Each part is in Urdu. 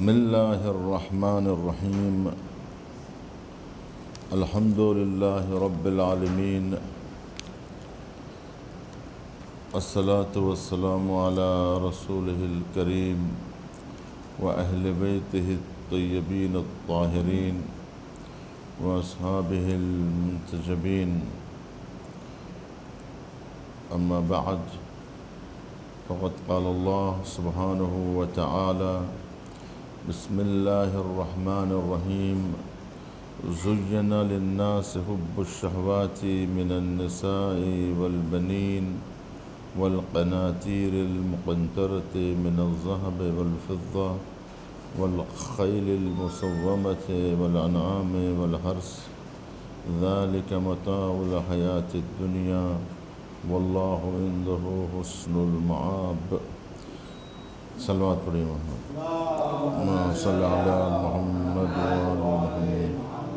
بسم الله الرحمن الرحيم. الحمد لله رب العالمين، الصلاة والسلام على رسوله الكريم وأهل بيته الطيبين الطاهرين وأصحابه المنتجبين. أما بعد، فقد قال الله سبحانه وتعالى: بسم الله الرحمن الرحيم. زين للناس حب الشهوات من النساء والبنين والقناطير المقنطرة من الذهب والفضة والخيل المسومة والأنعام والحرث، ذلك متاع الحياة الدنيا والله عنده حسن المآب. صلوات پڑھی محمد صلی علی محمد وآل محمد.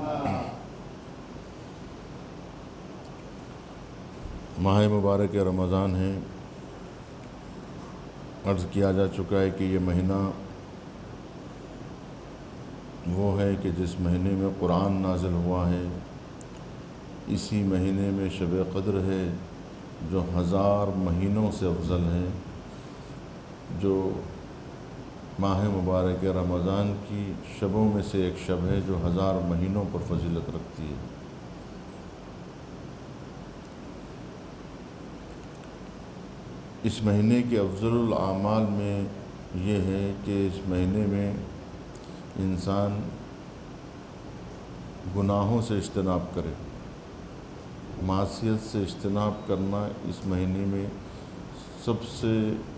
ماہ مبارک رمضان ہے. عرض کیا جا چکا ہے کہ یہ مہینہ وہ ہے کہ جس مہینے میں قرآن نازل ہوا ہے. اسی مہینے میں شب قدر ہے جو 1000 مہینوں سے افضل ہے، جو ماہ مبارک رمضان کی شبوں میں سے ایک شب ہے جو 1000 مہینوں پر فضیلت رکھتی ہے. اس مہینے کے افضل الاعمال میں یہ ہے کہ اس مہینے میں انسان گناہوں سے اجتناب کرے. معصیت سے اجتناب کرنا اس مہینے میں سب سے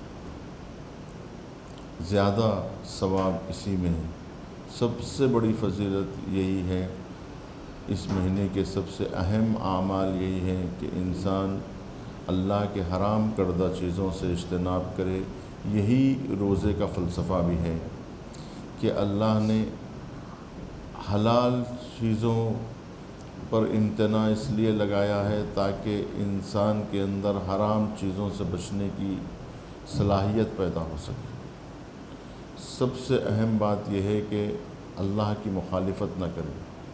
زیادہ ثواب اسی میں ہے. سب سے بڑی فضیلت یہی ہے. اس مہینے کے سب سے اہم اعمال یہی ہے کہ انسان اللہ کے حرام کردہ چیزوں سے اجتناب کرے. یہی روزے کا فلسفہ بھی ہے کہ اللہ نے حلال چیزوں پر امتناع اس لیے لگایا ہے تاکہ انسان کے اندر حرام چیزوں سے بچنے کی صلاحیت پیدا ہو سکے. سب سے اہم بات یہ ہے کہ اللہ کی مخالفت نہ کرے.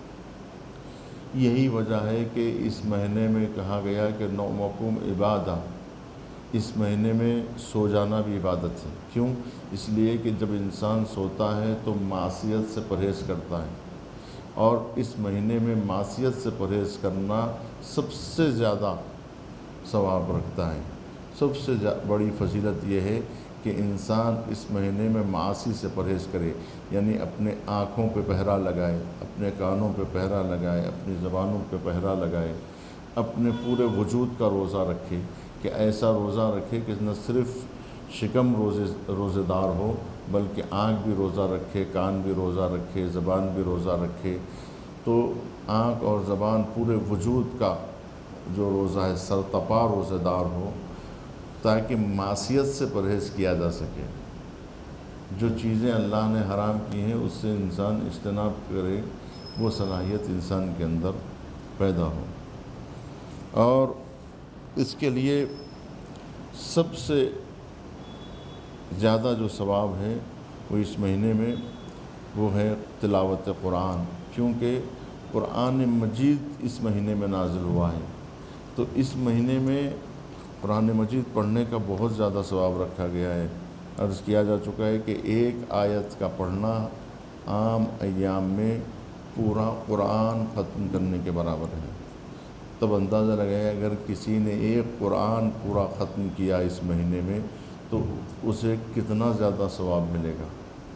یہی وجہ ہے کہ اس مہینے میں کہا گیا کہ نومکم عبادہ. اس مہینے میں سو جانا بھی عبادت ہے. کیوں؟ اس لیے کہ جب انسان سوتا ہے تو معصیت سے پرہیز کرتا ہے، اور اس مہینے میں معصیت سے پرہیز کرنا سب سے زیادہ ثواب رکھتا ہے. سب سے بڑی فضیلت یہ ہے کہ انسان اس مہینے میں معاصی سے پرہیز کرے، یعنی اپنے آنکھوں پہ پہرا لگائے، اپنے کانوں پہ پہرا لگائے، اپنی زبانوں پہ پہرا لگائے، اپنے پورے وجود کا روزہ رکھے. کہ ایسا روزہ رکھے کہ نہ صرف شکم روزے دار ہو بلکہ آنکھ بھی روزہ رکھے، کان بھی روزہ رکھے، زبان بھی روزہ رکھے. تو آنکھ اور زبان پورے وجود کا جو روزہ ہے سرتپا روزے دار ہو، تاکہ معصیت سے پرہیز کیا جا سکے. جو چیزیں اللہ نے حرام کی ہیں اس سے انسان اجتناب کرے، وہ صلاحیت انسان کے اندر پیدا ہو. اور اس کے لیے سب سے زیادہ جو ثواب ہے وہ اس مہینے میں وہ ہے تلاوت قرآن. کیونکہ قرآن مجید اس مہینے میں نازل ہوا ہے، تو اس مہینے میں قرآن مجید پڑھنے کا بہت زیادہ ثواب رکھا گیا ہے. عرض کیا جا چکا ہے کہ ایک آیت کا پڑھنا عام ایام میں پورا قرآن ختم کرنے کے برابر ہے. تب اندازہ لگایا اگر کسی نے ایک قرآن پورا ختم کیا اس مہینے میں تو اسے کتنا زیادہ ثواب ملے گا.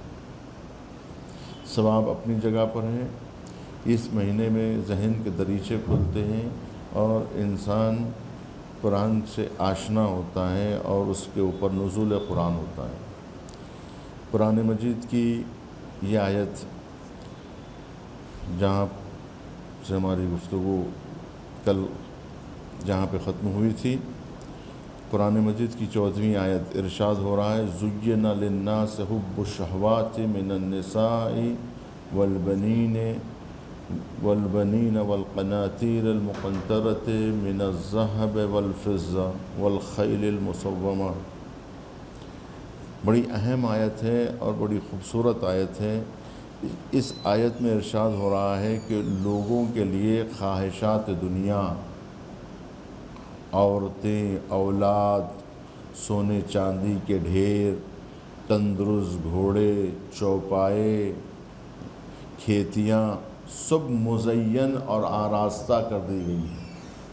ثواب اپنی جگہ پر ہے. اس مہینے میں ذہن کے دریچے کھلتے ہیں اور انسان قرآن سے آشنا ہوتا ہے اور اس کے اوپر نزول قرآن ہوتا ہے. قرآن مجید کی یہ آیت جہاں سے ہماری گفتگو کل جہاں پہ ختم ہوئی تھی، قرآن مجید کی 14ویں آیت ارشاد ہو رہا ہے: زُيِّنَ لِلنَّاسِ حُبُّ الشَّهَوَاتِ مِنَ النِّسَاءِ والبنين والقناطير المقنطرة من الذهب والفضة والخيل المسومة بڑی اہم آیت ہے اور بڑی خوبصورت آیت ہے۔ اس آیت میں ارشاد ہو رہا ہے کہ لوگوں کے لیے خواہشات دنیا، عورتیں، اولاد، سونے چاندی کے ڈھیر، تندرست گھوڑے، چوپائے، کھیتیاں، سب مزین اور آراستہ کر دی گئی ہیں۔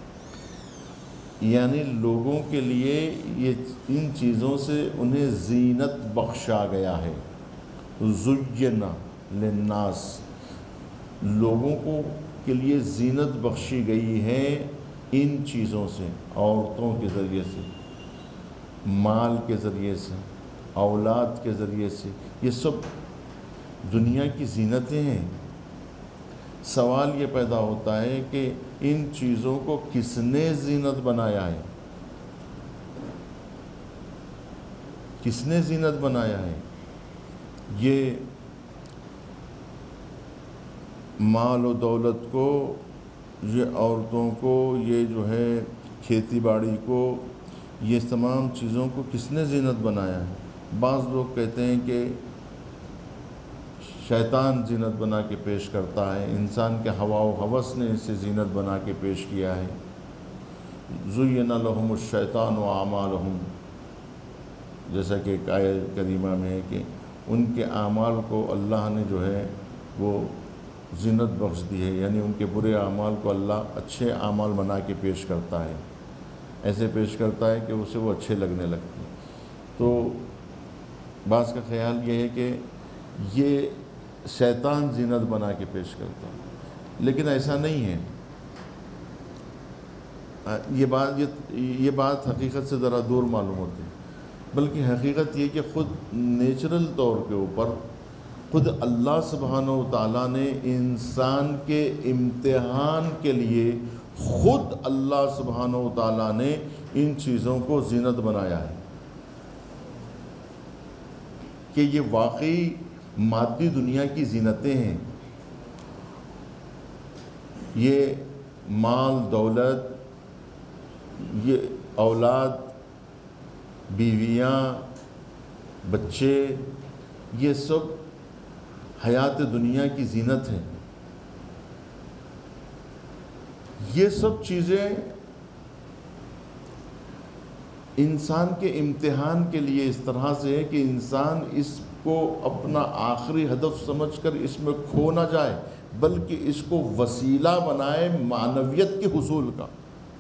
یعنی لوگوں کے لیے ان چیزوں سے انہیں زینت بخشا گیا ہے۔ زین للناس، لوگوں کو کے لیے زینت بخشی گئی ہے ان چیزوں سے، عورتوں کے ذریعے سے، مال کے ذریعے سے، اولاد کے ذریعے سے، یہ سب دنیا کی زینتیں ہیں۔ سوال یہ پیدا ہوتا ہے کہ ان چیزوں کو کس نے زینت بنایا ہے؟ کس نے زینت بنایا ہے؟ یہ مال و دولت کو، یہ عورتوں کو، یہ جو ہے کھیتی باڑی کو، یہ تمام چیزوں کو کس نے زینت بنایا ہے؟ بعض لوگ کہتے ہیں کہ شیطان زینت بنا کے پیش کرتا ہے، انسان کے ہوا و ہوس نے اسے زینت بنا کے پیش کیا ہے۔ زُیِّنَ لَهُمُ الشَّیطَانُ أَعْمَالُهُمْ، جیسا کہ ایک آیت کریمہ میں ہے کہ ان کے اعمال کو اللہ نے جو ہے وہ زینت بخش دی ہے، یعنی ان کے برے اعمال کو اللہ اچھے اعمال بنا کے پیش کرتا ہے، ایسے پیش کرتا ہے کہ اسے وہ اچھے لگنے لگتے ہیں۔ تو بعض کا خیال یہ ہے کہ یہ شیطان زینت بنا کے پیش کرتا ہے، لیکن ایسا نہیں ہے۔ یہ بات حقیقت سے ذرا دور معلوم ہوتی ہے، بلکہ حقیقت یہ کہ خود نیچرل طور کے اوپر خود اللہ سبحانہ و تعالیٰ نے انسان کے امتحان کے لیے خود اللہ سبحانہ و تعالیٰ نے ان چیزوں کو زینت بنایا ہے کہ یہ واقعی مادی دنیا کی زینتیں ہیں۔ یہ مال دولت، یہ اولاد، بیویاں، بچے، یہ سب حیات دنیا کی زینت ہے۔ یہ سب چیزیں انسان کے امتحان کے لیے اس طرح سے ہے کہ انسان اس کو اپنا آخری ہدف سمجھ کر اس میں کھو نہ جائے، بلکہ اس کو وسیلہ بنائے معنویت کے حصول کا۔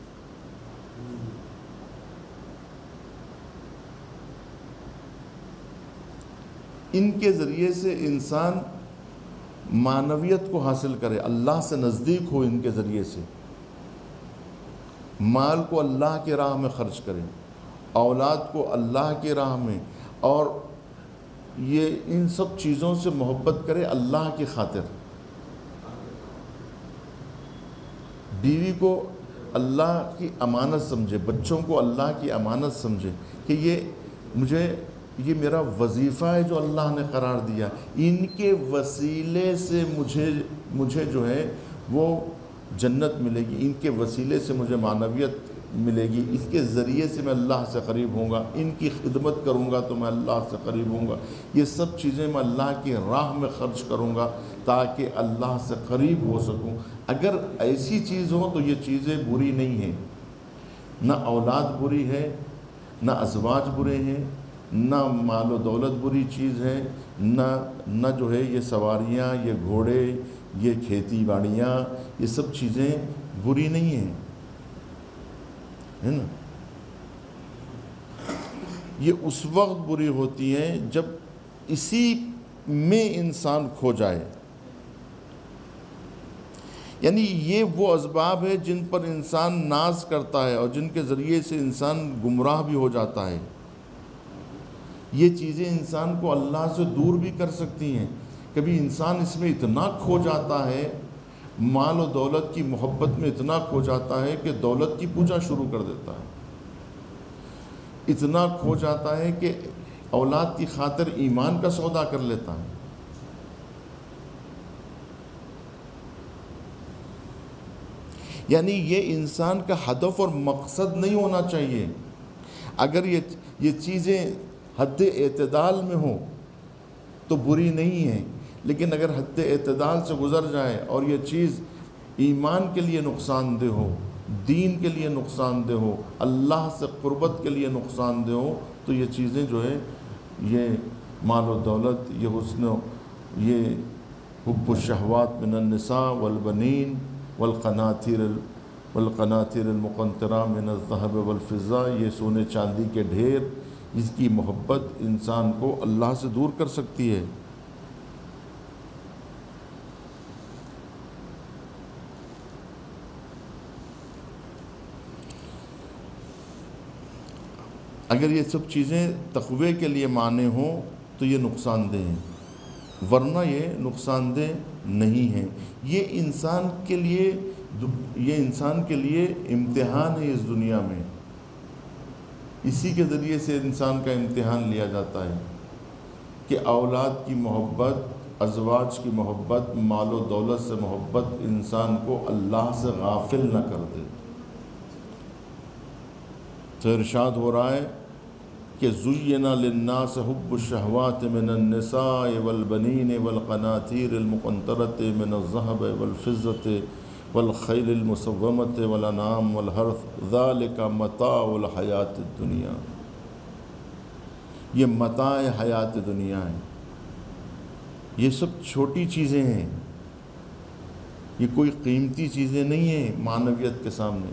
ان کے ذریعے سے انسان معنویت کو حاصل کرے، اللہ سے نزدیک ہو، ان کے ذریعے سے مال کو اللہ کی راہ میں خرچ کرے، اولاد کو اللہ کی راہ میں، اور یہ ان سب چیزوں سے محبت کرے اللہ کی خاطر۔ بیوی کو اللہ کی امانت سمجھے، بچوں کو اللہ کی امانت سمجھے کہ یہ میرا وظیفہ ہے جو اللہ نے قرار دیا، ان کے وسیلے سے مجھے جو ہے وہ جنت ملے گی، ان کے وسیلے سے مجھے معنویت ملے گی، اس کے ذریعے سے میں اللہ سے قریب ہوں گا، ان کی خدمت کروں گا تو میں اللہ سے قریب ہوں گا، یہ سب چیزیں میں اللہ کی راہ میں خرچ کروں گا تاکہ اللہ سے قریب ہو سکوں۔ اگر ایسی چیز ہو تو یہ چیزیں بری نہیں ہیں، نہ اولاد بری ہے، نہ ازواج برے ہیں، نہ مال و دولت بری چیز ہے، نہ جو ہے یہ سواریاں، یہ گھوڑے، یہ کھیتی باڑیاں، یہ سب چیزیں بری نہیں ہیں، ہے نا۔ یہ اس وقت بری ہوتی ہیں جب اسی میں انسان کھو جائے، یعنی یہ وہ اسباب ہے جن پر انسان ناز کرتا ہے اور جن کے ذریعے سے انسان گمراہ بھی ہو جاتا ہے۔ یہ چیزیں انسان کو اللہ سے دور بھی کر سکتی ہیں۔ کبھی انسان اس میں اتنا کھو جاتا ہے، مال و دولت کی محبت میں اتنا کھو جاتا ہے کہ دولت کی پوجا شروع کر دیتا ہے، اتنا کھو جاتا ہے کہ اولاد کی خاطر ایمان کا سودا کر لیتا ہے۔ یعنی یہ انسان کا ہدف اور مقصد نہیں ہونا چاہیے۔ اگر یہ چیزیں حد اعتدال میں ہو تو بری نہیں ہے، لیکن اگر حد اعتدال سے گزر جائے اور یہ چیز ایمان کے لیے نقصان دہ ہو، دین کے لیے نقصان دہ ہو، اللہ سے قربت کے لیے نقصان دہ ہو، تو یہ چیزیں جو ہے، یہ مال و دولت، یہ حسن یہ حب الشہوات من النساء والبنین والقناطیر المقنطرہ من الذهب والفضہ، یہ سونے چاندی کے ڈھیر، اس کی محبت انسان کو اللہ سے دور کر سکتی ہے۔ اگر یہ سب چیزیں تقوی کے لیے مانے ہوں تو یہ نقصان دہ ہیں، ورنہ یہ نقصان دہ نہیں ہیں۔ یہ انسان کے لیے امتحان ہے اس دنیا میں، اسی کے ذریعے سے انسان کا امتحان لیا جاتا ہے کہ اولاد کی محبت، ازواج کی محبت، مال و دولت سے محبت انسان کو اللہ سے غافل نہ کر دے۔ تو ارشاد ہو رہا ہے کہ زُيِّنَ لِلنَّاسِ حُبُّ الشَّهْوَاتِ مِنَ النِّسَاءِ وَالْبَنِينِ وَالْقَنَاطِيرِ الْمُقَنطَرَةِ مِنَ الذَّهَبِ وَالْفِضَّةِ وَالْخَيْلِ الْمُسَوَّمَةِ وَالْأَنْعَامِ وَالْحَرْثِ ذَلِكَ مَتَاعُ الْحَيَاةِ الدُّنْيَا، یہ متاع حیات دنیا ہے، یہ سب چھوٹی چیزیں ہیں، یہ کوئی قیمتی چیزیں نہیں ہیں معنویت کے سامنے۔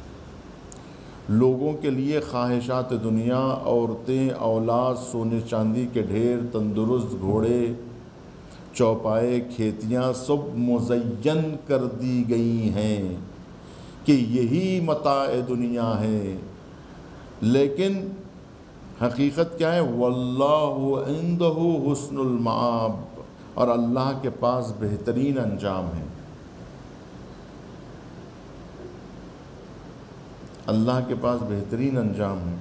لوگوں کے لیے خواہشات دنیا، عورتیں، اولاد، سونے چاندی کے ڈھیر، تندرست گھوڑے، چوپائے، کھیتیاں سب مزین کر دی گئی ہیں کہ یہی متاع دنیا ہے، لیکن حقیقت کیا ہے؟ واللہ عندہ حسن المآب، اور اللہ کے پاس بہترین انجام ہے۔ اللہ کے پاس بہترین انجام ہے۔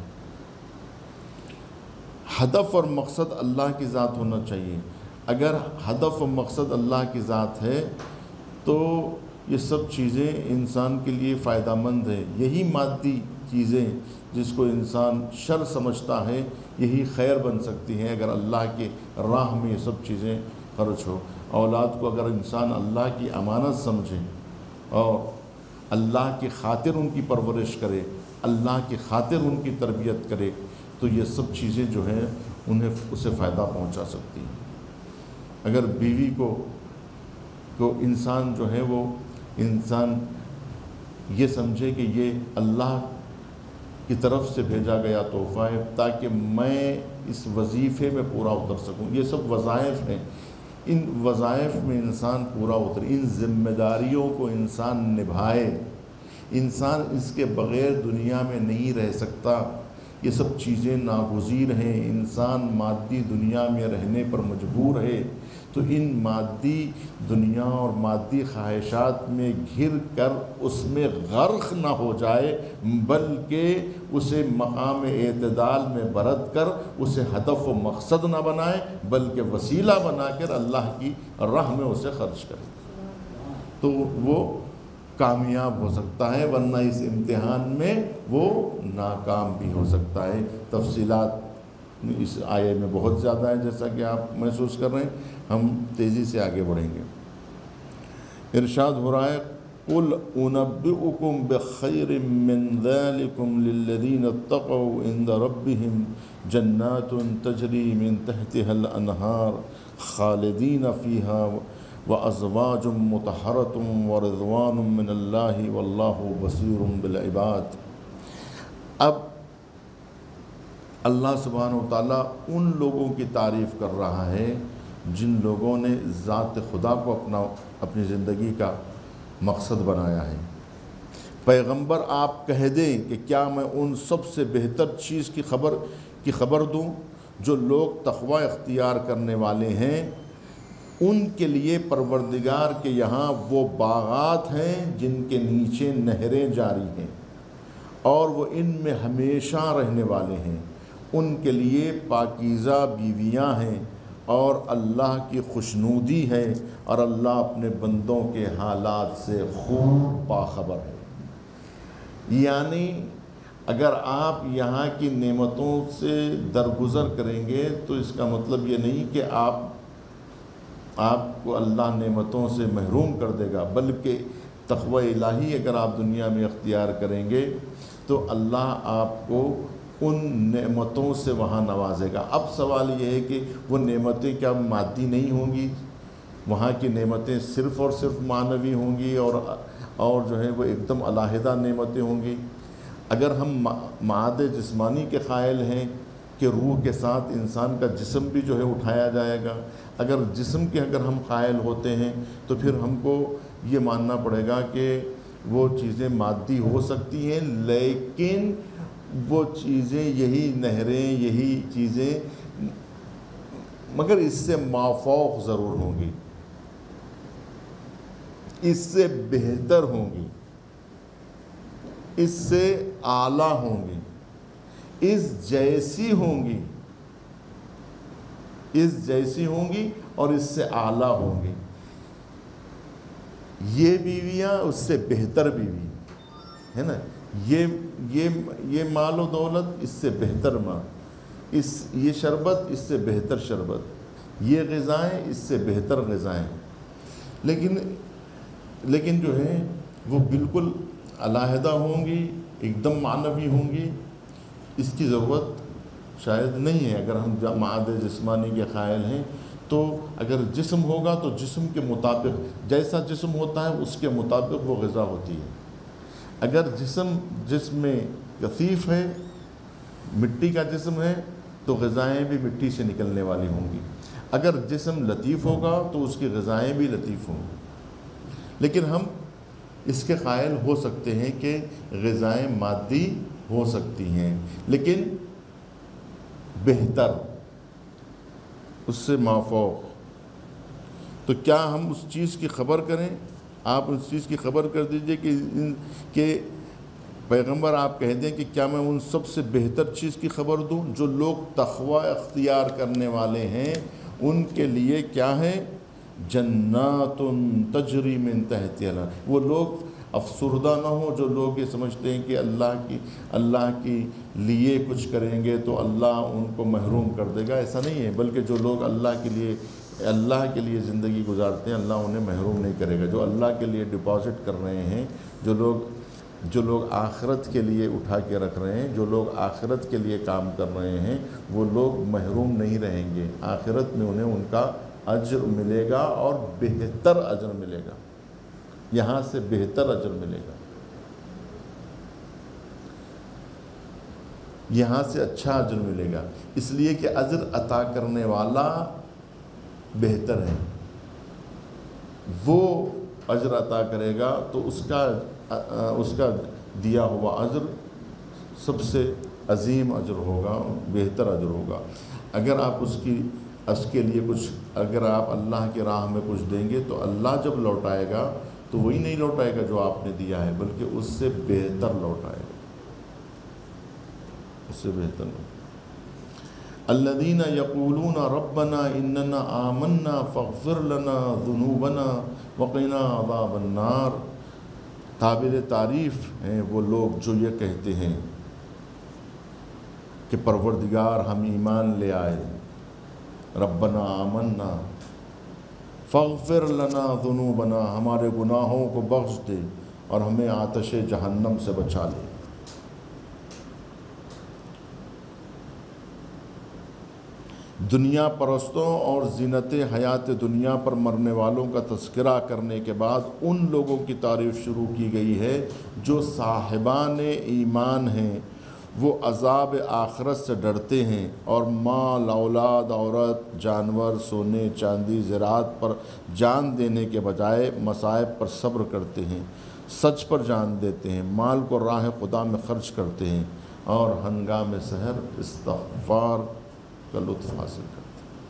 ہدف اور مقصد اللہ کی ذات ہونا چاہیے۔ اگر ہدف و مقصد اللہ کی ذات ہے تو یہ سب چیزیں انسان کے لیے فائدہ مند ہے۔ یہی مادی چیزیں جس کو انسان شر سمجھتا ہے، یہی خیر بن سکتی ہیں اگر اللہ کی راہ میں یہ سب چیزیں خرچ ہو۔ اولاد کو اگر انسان اللہ کی امانت سمجھے اور اللہ کی خاطر ان کی پرورش کرے، اللہ کی خاطر ان کی تربیت کرے، تو یہ سب چیزیں جو ہیں انہیں اسے فائدہ پہنچا سکتی ہیں۔ اگر بیوی کو انسان جو ہے وہ انسان یہ سمجھے کہ یہ اللہ کی طرف سے بھیجا گیا تحفہ ہے تاکہ میں اس وظیفے میں پورا اتر سکوں، یہ سب وظائف ہیں، ان وظائف میں انسان پورا اترے، ان ذمہ داریوں کو انسان نبھائے، انسان اس کے بغیر دنیا میں نہیں رہ سکتا۔ یہ سب چیزیں ناگزیر ہیں، انسان مادی دنیا میں رہنے پر مجبور ہے، تو ان مادی دنیا اور مادی خواہشات میں گھر کر اس میں غرق نہ ہو جائے، بلکہ اسے مقام اعتدال میں برت کر اسے ہدف و مقصد نہ بنائے، بلکہ وسیلہ بنا کر اللہ کی راہ میں اسے خرچ کرے، تو وہ کامیاب ہو سکتا ہے، ورنہ اس امتحان میں وہ ناکام بھی ہو سکتا ہے۔ تفصیلات اس آیے میں بہت زیادہ ہے، جیسا کہ آپ محسوس کر رہے ہیں، ہم تیزی سے آگے بڑھیں گے۔ ارشاد ہو رہا ہے قُلْ أُنَبِّئُكُمْ بِخَيْرٍ مِّن ذَلِكُمْ لِلَّذِينَ اتَّقَوْا عِندَ رَبِّهِمْ جَنَّاتٌ تَجْرِي مِن تَحْتِهَا الْأَنْهَارُ خَالِدِينَ فِيهَا وَأَزْوَاجٌ مُطَهَّرَةٌ وَرِضْوَانٌ مِّنَ اللَّهِ وَاللَّهُ بَصِيرٌ بِالْعِبَادِ۔ اب اللہ سبحانہ وتعالیٰ ان لوگوں کی تعریف کر رہا ہے جن لوگوں نے ذات خدا کو اپنی زندگی کا مقصد بنایا ہے۔ پیغمبر آپ کہہ دیں کہ کیا میں ان سب سے بہتر چیز کی خبر دوں جو لوگ تقوی اختیار کرنے والے ہیں، ان کے لیے پروردگار کے یہاں وہ باغات ہیں جن کے نیچے نہریں جاری ہیں اور وہ ان میں ہمیشہ رہنے والے ہیں، ان کے لیے پاکیزہ بیویاں ہیں اور اللہ کی خوشنودی ہے، اور اللہ اپنے بندوں کے حالات سے خوب باخبر ہے۔ یعنی اگر آپ یہاں کی نعمتوں سے درگزر کریں گے تو اس کا مطلب یہ نہیں کہ آپ کو اللہ نعمتوں سے محروم کر دے گا، بلکہ تقوی الہی اگر آپ دنیا میں اختیار کریں گے تو اللہ آپ کو ان نعمتوں سے وہاں نوازے گا۔ اب سوال یہ ہے کہ وہ نعمتیں کیا مادی نہیں ہوں گی؟ وہاں کی نعمتیں صرف اور صرف معنوی ہوں گی اور جو ہے وہ ایک دم علیحدہ نعمتیں ہوں گی۔ اگر ہم معاد جسمانی کے قائل ہیں کہ روح کے ساتھ انسان کا جسم بھی جو ہے اٹھایا جائے گا، اگر جسم کے اگر ہم قائل ہوتے ہیں تو پھر ہم کو یہ ماننا پڑے گا کہ وہ چیزیں مادی ہو سکتی ہیں، لیکن وہ چیزیں، یہی نہریں، یہی چیزیں، مگر اس سے مافوق ضرور ہوں گی، اس سے بہتر ہوں گی، اس سے اعلیٰ ہوں گی، اس جیسی ہوں گی، اس جیسی ہوں گی اور اس سے اعلیٰ ہوں گی۔ یہ بیویاں اس سے بہتر بیوی ہے نا، یہ مال و دولت اس سے بہتر مال، یہ شربت اس سے بہتر شربت، یہ غذائیں اس سے بہتر غذائیں، لیکن جو ہے وہ بالکل علیحدہ ہوں گی، ایک دم معنوی ہوں گی۔ اس کی ضرورت شاید نہیں ہے اگر ہم معاد جسمانی کے قائل ہیں۔ تو اگر جسم ہوگا تو جسم کے مطابق، جیسا جسم ہوتا ہے اس کے مطابق وہ غذا ہوتی ہے۔ اگر جسم میں کثیف ہے، مٹی کا جسم ہے، تو غذائیں بھی مٹی سے نکلنے والی ہوں گی۔ اگر جسم لطیف ہوگا تو اس کی غذائیں بھی لطیف ہوں گی۔ لیکن ہم اس کے قائل ہو سکتے ہیں کہ غذائیں مادی ہو سکتی ہیں لیکن بہتر، اس سے مافوق۔ تو کیا ہم اس چیز کی خبر کریں؟ آپ اس چیز کی خبر کر دیجئے کہ پیغمبر آپ کہہ دیں کہ کیا میں ان سب سے بہتر چیز کی خبر دوں؟ جو لوگ تقوی اختیار کرنے والے ہیں ان کے لیے کیا ہے؟ جنات تجری من تحتها الانہار۔ وہ لوگ افسردہ نہ ہوں جو لوگ یہ سمجھتے ہیں کہ اللہ کی لیے کچھ کریں گے تو اللہ ان کو محروم کر دے گا۔ ایسا نہیں ہے، بلکہ جو لوگ اللہ کے لیے زندگی گزارتے ہیں اللہ انہیں محروم نہیں کرے گا۔ جو اللہ کے لیے ڈپازٹ کر رہے ہیں، جو لوگ آخرت کے لیے اٹھا کے رکھ رہے ہیں، جو لوگ آخرت کے لیے کام کر رہے ہیں، وہ لوگ محروم نہیں رہیں گے۔ آخرت میں انہیں ان کا اجر ملے گا اور بہتر اجر ملے گا، یہاں سے بہتر اجر ملے گا، یہاں سے اچھا اجر ملے گا، اس لیے کہ اجر عطا کرنے والا بہتر ہے۔ وہ اجر عطا کرے گا تو اس کا دیا ہوا اجر سب سے عظیم اجر ہوگا، بہتر اجر ہوگا۔ اگر آپ اس کے لیے کچھ، اگر آپ اللہ کی راہ میں کچھ دیں گے تو اللہ جب لوٹائے گا تو وہی نہیں لوٹائے گا جو آپ نے دیا ہے، بلکہ اس سے بہتر لوٹائے گا، اس سے بہتر لوٹائے گا۔ الذین یقولون ربنا اننا آمنا فاغفر لنا ذنوبنا وقنا عذاب النار۔ قابل تعریف ہیں وہ لوگ جو یہ کہتے ہیں کہ پروردگار ہم ایمان لے آئے، ربنا آمنا فاغفر لنا ذنوبنا، ہمارے گناہوں کو بخش دے اور ہمیں آتش جہنم سے بچا لے۔ دنیا پرستوں اور زینت حیات دنیا پر مرنے والوں کا تذکرہ کرنے کے بعد ان لوگوں کی تعریف شروع کی گئی ہے جو صاحبان ایمان ہیں، وہ عذاب آخرت سے ڈرتے ہیں اور مال، اولاد، عورت، جانور، سونے چاندی، زراعت پر جان دینے کے بجائے مصائب پر صبر کرتے ہیں، سچ پر جان دیتے ہیں، مال کو راہ خدا میں خرچ کرتے ہیں اور ہنگام سحر استغفار کا لطف حاصل کرتے ہیں۔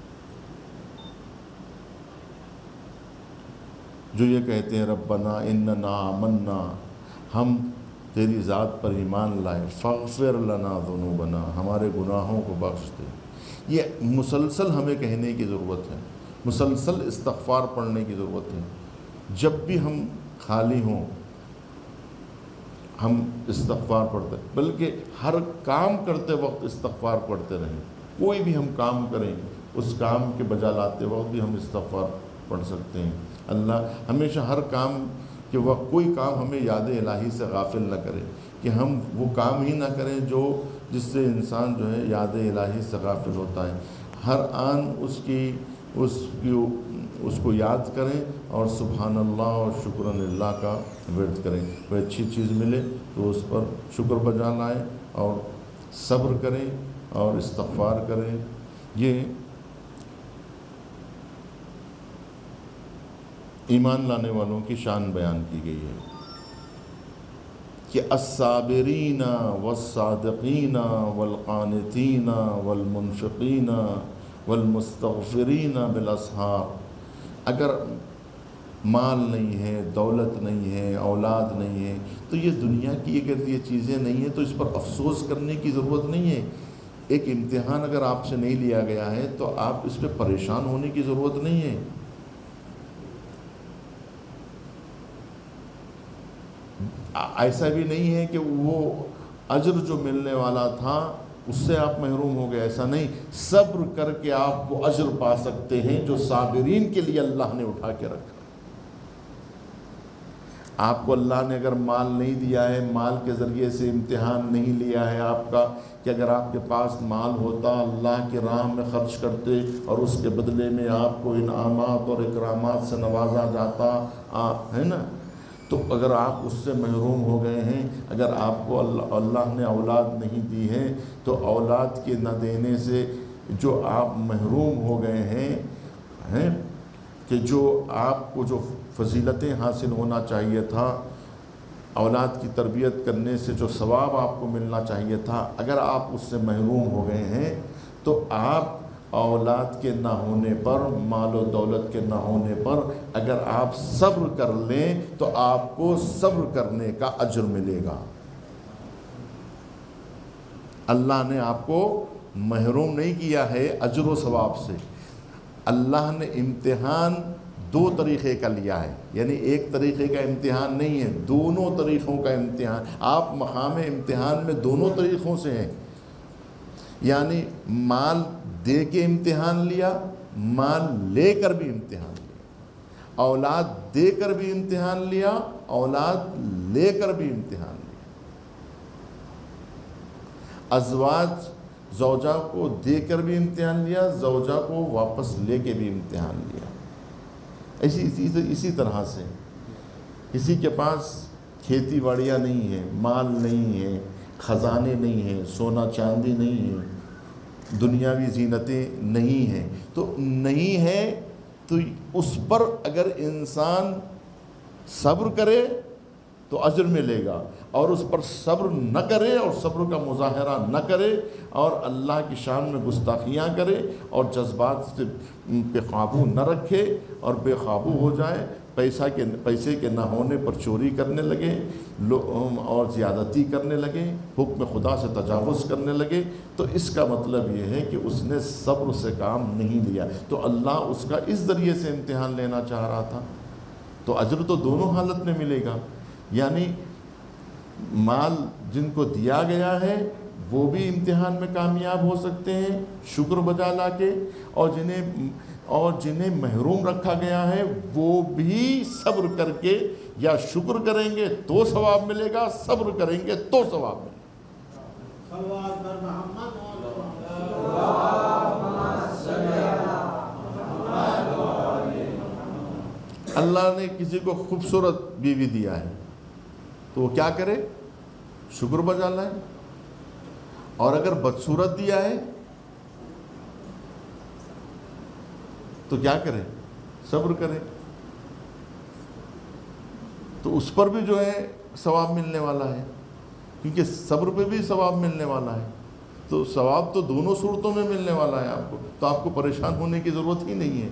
جو یہ کہتے ہیں ربنا اننا آمنا، ہم تیری ذات پر ایمان لائے، فاغفر لنا ذنوبنا، ہمارے گناہوں کو بخش دے۔ یہ مسلسل ہمیں کہنے کی ضرورت ہے، مسلسل استغفار پڑھنے کی ضرورت ہے۔ جب بھی ہم خالی ہوں، ہم استغفار پڑھتے، بلکہ ہر کام کرتے وقت استغفار پڑھتے رہیں۔ کوئی بھی ہم کام کریں اس کام کے بجا لاتے وقت بھی ہم استغفار پڑھ سکتے ہیں۔ اللہ ہمیشہ ہر کام کے وقت کوئی کام ہمیں یاد الہی سے غافل نہ کرے کہ ہم وہ کام ہی نہ کریں جس سے انسان جو ہے یاد الہی سے غافل ہوتا ہے۔ ہر آن اس کو یاد کریں اور سبحان اللہ اور شکران اللہ کا ورد کریں۔ کوئی اچھی چیز ملے تو اس پر شکر بجا لائیں اور صبر کریں اور استغفار کریں۔ یہ ایمان لانے والوں کی شان بیان کی گئی ہے کہ الصابرین والصادقین والقانتین والمنفقین والمستغفرین بالاسحار۔ اگر مال نہیں ہے، دولت نہیں ہے، اولاد نہیں ہے، تو یہ دنیا کی اگر یہ چیزیں نہیں ہیں تو اس پر افسوس کرنے کی ضرورت نہیں ہے۔ ایک امتحان اگر آپ سے نہیں لیا گیا ہے تو آپ اس پہ پریشان ہونے کی ضرورت نہیں ہے۔ ایسا بھی نہیں ہے کہ وہ اجر جو ملنے والا تھا اس سے آپ محروم ہو گئے، ایسا نہیں۔ صبر کر کے آپ وہ اجر پا سکتے ہیں جو صابرین کے لیے اللہ نے اٹھا کے رکھا۔ آپ کو اللہ نے اگر مال نہیں دیا ہے، مال کے ذریعے سے امتحان نہیں لیا ہے آپ کا، کہ اگر آپ کے پاس مال ہوتا اللہ کی راہ میں خرچ کرتے اور اس کے بدلے میں آپ کو انعامات اور اکرامات سے نوازا جاتا ہے نا، تو اگر آپ اس سے محروم ہو گئے ہیں، اگر آپ کو اللہ نے اولاد نہیں دی ہے تو اولاد کے نہ دینے سے جو آپ محروم ہو گئے ہیں کہ جو آپ کو جو فضیلتیں حاصل ہونا چاہیے تھا، اولاد کی تربیت کرنے سے جو ثواب آپ کو ملنا چاہیے تھا، اگر آپ اس سے محروم ہو گئے ہیں تو آپ اولاد کے نہ ہونے پر، مال و دولت کے نہ ہونے پر اگر آپ صبر کر لیں تو آپ کو صبر کرنے کا اجر ملے گا۔ اللہ نے آپ کو محروم نہیں کیا ہے اجر و ثواب سے۔ اللہ نے امتحان دو طریقے کا لیا ہے، یعنی ایک طریقے کا امتحان نہیں ہے، دونوں طریقوں کا امتحان۔ آپ مقام امتحان میں دونوں طریقوں سے ہیں، یعنی مال دے کے امتحان لیا، مال لے کر بھی امتحان لیا، اولاد دے کر بھی امتحان لیا، اولاد لے کر بھی امتحان لیا۔ ازواج زوجہ کو دے کر بھی امتحان لیا، زوجہ کو واپس لے کے بھی امتحان لیا۔ اسی طرح سے کسی کے پاس کھیتی باڑیاں نہیں ہیں، مال نہیں ہے، خزانے نہیں ہیں، سونا چاندی نہیں ہے، دنیاوی زینتیں نہیں ہیں، تو نہیں ہے تو اس پر اگر انسان صبر کرے تو اجر ملے گا، اور اس پر صبر نہ کرے اور صبر کا مظاہرہ نہ کرے اور اللہ کی شان میں گستاخیاں کرے اور جذبات سے پہ قابو نہ رکھے اور بے قابو ہو جائے، پیسے کے نہ ہونے پر چوری کرنے لگے اور زیادتی کرنے لگے، حکم خدا سے تجاوز کرنے لگے، تو اس کا مطلب یہ ہے کہ اس نے صبر سے کام نہیں لیا، تو اللہ اس کا اس ذریعے سے امتحان لینا چاہ رہا تھا۔ تو اجر تو دونوں حالت میں ملے گا، یعنی مال جن کو دیا گیا ہے وہ بھی امتحان میں کامیاب ہو سکتے ہیں شکر بجا لا کے، اور جنہیں محروم رکھا گیا ہے وہ بھی صبر کر کے یا شکر کریں گے تو ثواب ملے گا، صبر کریں گے تو ثواب ملے گا۔ اللہ نے کسی کو خوبصورت بیوی دیا ہے تو وہ کیا کرے؟ شکر بجا لائے، اور اگر بدصورت دیا ہے تو کیا کرے؟ صبر کرے، تو اس پر بھی جو ہے ثواب ملنے والا ہے، کیونکہ صبر پہ بھی ثواب ملنے والا ہے، تو ثواب تو دونوں صورتوں میں ملنے والا ہے آپ کو، تو آپ کو پریشان ہونے کی ضرورت ہی نہیں ہے۔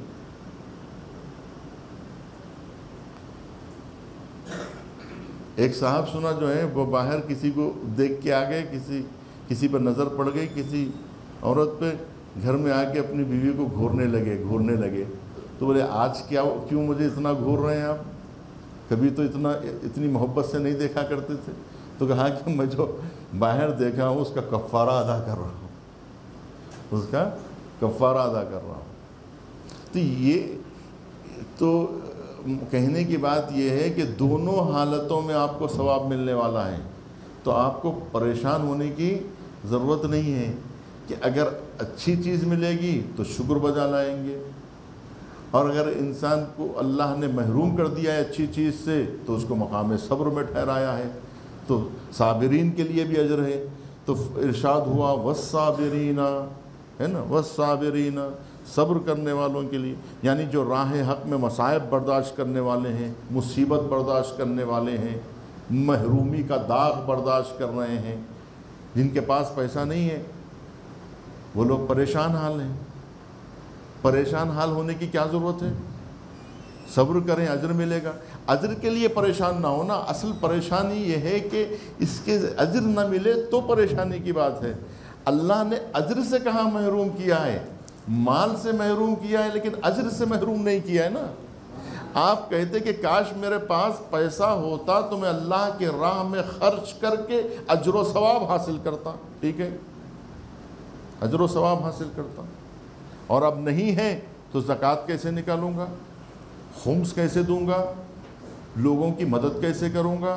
ایک صاحب سنا جو ہے وہ باہر کسی کو دیکھ کے آ گئے، کسی پر نظر پڑ گئی، کسی عورت پہ، گھر میں آ کے اپنی بیوی کو گھورنے لگے، تو بولے آج کیوں مجھے اتنا گھور رہے ہیں آپ؟ کبھی تو اتنی محبت سے نہیں دیکھا کرتے تھے۔ تو کہا کہ میں جو باہر دیکھا ہوں اس کا کفارہ ادا کر رہا ہوں، اس کا کفارہ ادا کر رہا ہوں۔ تو یہ تو کہنے کی بات یہ ہے کہ دونوں حالتوں میں آپ کو ثواب ملنے والا ہے، تو آپ کو پریشان ہونے کی ضرورت نہیں ہے کہ اگر اچھی چیز ملے گی تو شکر بجا لائیں گے، اور اگر انسان کو اللہ نے محروم کر دیا ہے اچھی چیز سے تو اس کو مقام صبر میں ٹھہرایا ہے، تو صابرین کے لیے بھی اجر ہے۔ تو ارشاد ہوا والصابرین، ہے نا، والصابرین، صبر کرنے والوں کے لیے، یعنی جو راہ حق میں مصائب برداشت کرنے والے ہیں، مصیبت برداشت کرنے والے ہیں، محرومی کا داغ برداشت کر رہے ہیں، جن کے پاس پیسہ نہیں ہے وہ لوگ پریشان حال ہیں۔ پریشان حال ہونے کی کیا ضرورت ہے؟ صبر کریں، اجر ملے گا۔ اجر کے لیے پریشان نہ ہونا، اصل پریشانی یہ ہے کہ اس کے اجر نہ ملے تو پریشانی کی بات ہے۔ اللہ نے اجر سے کہاں محروم کیا ہے؟ مال سے محروم کیا ہے، لیکن اجر سے محروم نہیں کیا ہے نا۔ آپ کہتے کہ کاش میرے پاس پیسہ ہوتا تو میں اللہ کے راہ میں خرچ کر کے اجر و ثواب حاصل کرتا، ٹھیک ہے، اجر و ثواب حاصل کرتا، اور اب نہیں ہے تو زکوٰۃ کیسے نکالوں گا، خمس کیسے دوں گا، لوگوں کی مدد کیسے کروں گا،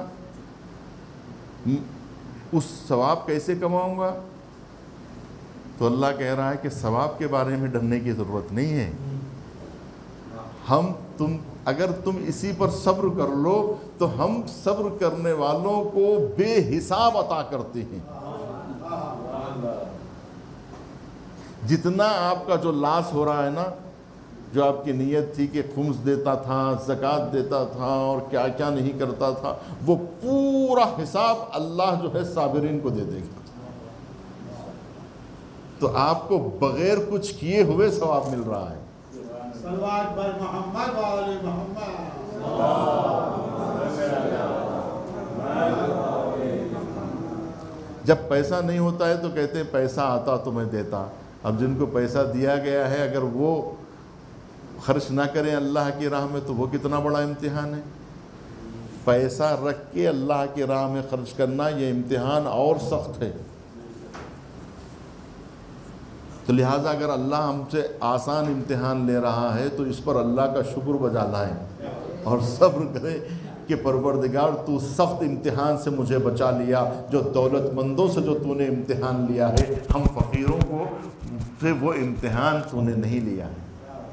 اس ثواب کیسے کماؤں گا؟ تو اللہ کہہ رہا ہے کہ ثواب کے بارے میں ڈرنے کی ضرورت نہیں ہے۔ اگر تم اسی پر صبر کر لو تو ہم صبر کرنے والوں کو بے حساب عطا کرتے ہیں۔ جتنا آپ کا جو لاس ہو رہا ہے نا، جو آپ کی نیت تھی کہ خمس دیتا تھا، زکوٰۃ دیتا تھا اور کیا کیا نہیں کرتا تھا، وہ پورا حساب اللہ جو ہے صابرین کو دے دے گا۔ تو آپ کو بغیر کچھ کیے ہوئے ثواب مل رہا ہے۔ صلوات بر محمد و آل محمد۔ جب پیسہ نہیں ہوتا ہے تو کہتے ہیں پیسہ آتا تو میں دیتا۔ اب جن کو پیسہ دیا گیا ہے اگر وہ خرچ نہ کریں اللہ کی راہ میں تو وہ کتنا بڑا امتحان ہے۔ پیسہ رکھ کے اللہ کی راہ میں خرچ کرنا یہ امتحان اور سخت ہے۔ تو لہٰذا اگر اللہ ہم سے آسان امتحان لے رہا ہے تو اس پر اللہ کا شکر بجا لائیں اور صبر کریں کہ پروردگار تو سخت امتحان سے مجھے بچا لیا، جو دولت مندوں سے جو تو نے امتحان لیا ہے، ہم فقیروں کو سے وہ امتحان تو نے نہیں لیا ہے۔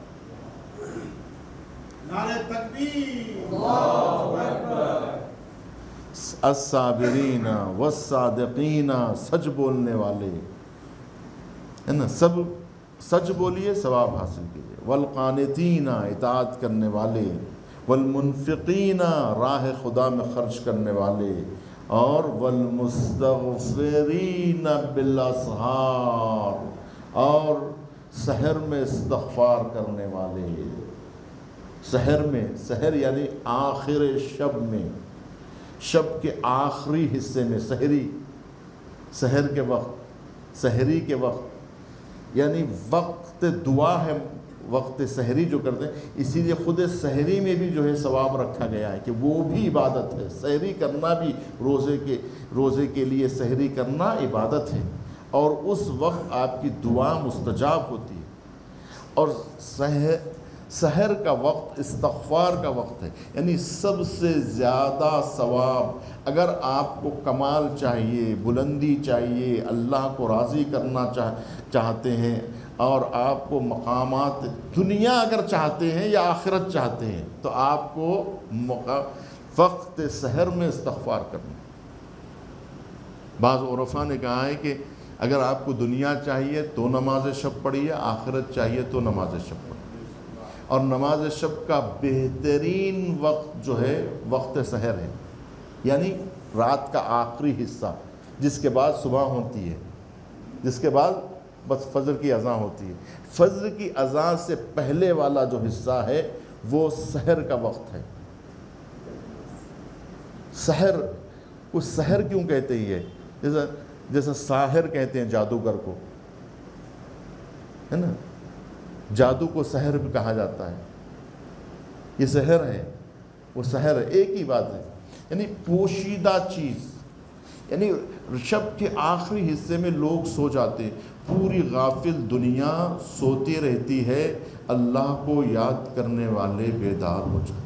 نعرہ تکبیر، اللہ اکبر۔ الصابرین والصادقین، سچ بولنے والے، ہے نا، سب سچ بولیے ثواب حاصل کیجیے۔ والقانتین، اطاعت کرنے والے، والمنفقین، راہ خدا میں خرچ کرنے والے، اور والمستغفرین بالاسحار، اور سحر میں استغفار کرنے والے۔ سحر میں، سحر یعنی آخر شب میں، شب کے آخری حصے میں، سحر کے وقت، سحری کے وقت، یعنی وقت دعا ہے، وقت سحری جو کرتے ہیں، اسی لیے خود سحری میں بھی جو ہے ثواب رکھا گیا ہے کہ وہ بھی عبادت ہے۔ سحری کرنا بھی روزے کے لیے سحری کرنا عبادت ہے، اور اس وقت آپ کی دعا مستجاب ہوتی ہے۔ اور سحر کا وقت استغفار کا وقت ہے، یعنی سب سے زیادہ ثواب۔ اگر آپ کو کمال چاہیے، بلندی چاہیے، اللہ کو راضی کرنا چاہتے ہیں، اور آپ کو مقامات دنیا اگر چاہتے ہیں یا آخرت چاہتے ہیں، تو آپ کو وقت سحر میں استغفار کرنا۔ بعض عرفاء نے کہا ہے کہ اگر آپ کو دنیا چاہیے تو نماز شب پڑھیے، آخرت چاہیے تو نماز شب پڑھیے۔ اور نماز شب کا بہترین وقت جو ہے وقت سحر ہے، یعنی رات کا آخری حصہ، جس کے بعد صبح ہوتی ہے، جس کے بعد بس فجر کی اذان ہوتی ہے۔ فجر کی اذان سے پہلے والا جو حصہ ہے وہ سحر کا وقت ہے۔ سحر کو سحر کیوں کہتے ہیں؟ جیسا ساحر کہتے ہیں جادوگر کو، ہے نا، جادو کو سحر بھی کہا جاتا ہے۔ یہ سحر ہے، وہ سحر ہے، ایک ہی بات ہے، یعنی پوشیدہ چیز، یعنی شب کے آخری حصے میں لوگ سو جاتے ہیں، پوری غافل دنیا سوتی رہتی ہے، اللہ کو یاد کرنے والے بیدار ہو جاتے ہیں۔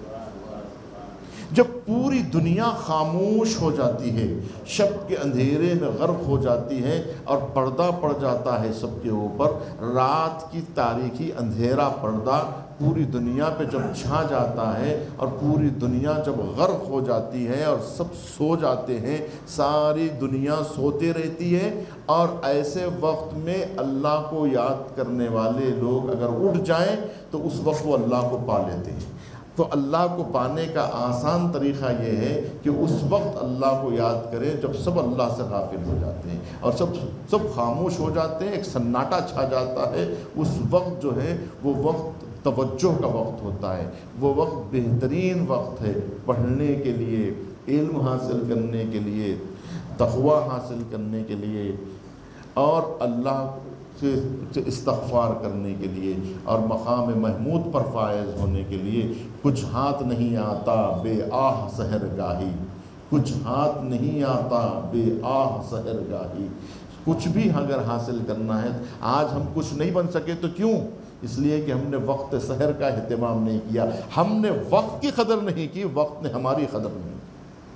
جب پوری دنیا خاموش ہو جاتی ہے، شب کے اندھیرے میں غرق ہو جاتی ہے اور پردہ پڑ جاتا ہے سب کے اوپر، رات کی تاریکی اندھیرا پردہ پوری دنیا پہ جب چھا جاتا ہے اور پوری دنیا جب غرق ہو جاتی ہے اور سب سو جاتے ہیں، ساری دنیا سوتے رہتی ہے، اور ایسے وقت میں اللہ کو یاد کرنے والے لوگ اگر اٹھ جائیں تو اس وقت وہ اللہ کو پا لیتے ہیں۔ تو اللہ کو پانے کا آسان طریقہ یہ ہے کہ اس وقت اللہ کو یاد کریں جب سب اللہ سے غافل ہو جاتے ہیں اور سب خاموش ہو جاتے ہیں، ایک سناٹا چھا جاتا ہے۔ اس وقت جو ہے وہ وقت توجہ کا وقت ہوتا ہے، وہ وقت بہترین وقت ہے پڑھنے کے لیے، علم حاصل کرنے کے لیے، تقوی حاصل کرنے کے لیے، اور اللہ سے استغفار کرنے کے لیے، اور مقام محمود پر فائز ہونے کے لیے۔ کچھ ہاتھ نہیں آتا بے آہ سحر گاہی، کچھ ہاتھ نہیں آتا بے آہ سحر گاہی۔ کچھ بھی اگر حاصل کرنا ہے، آج ہم کچھ نہیں بن سکے تو کیوں؟ اس لیے کہ ہم نے وقت سحر کا اہتمام نہیں کیا، ہم نے وقت کی قدر نہیں کی، وقت نے ہماری قدر نہیں کی۔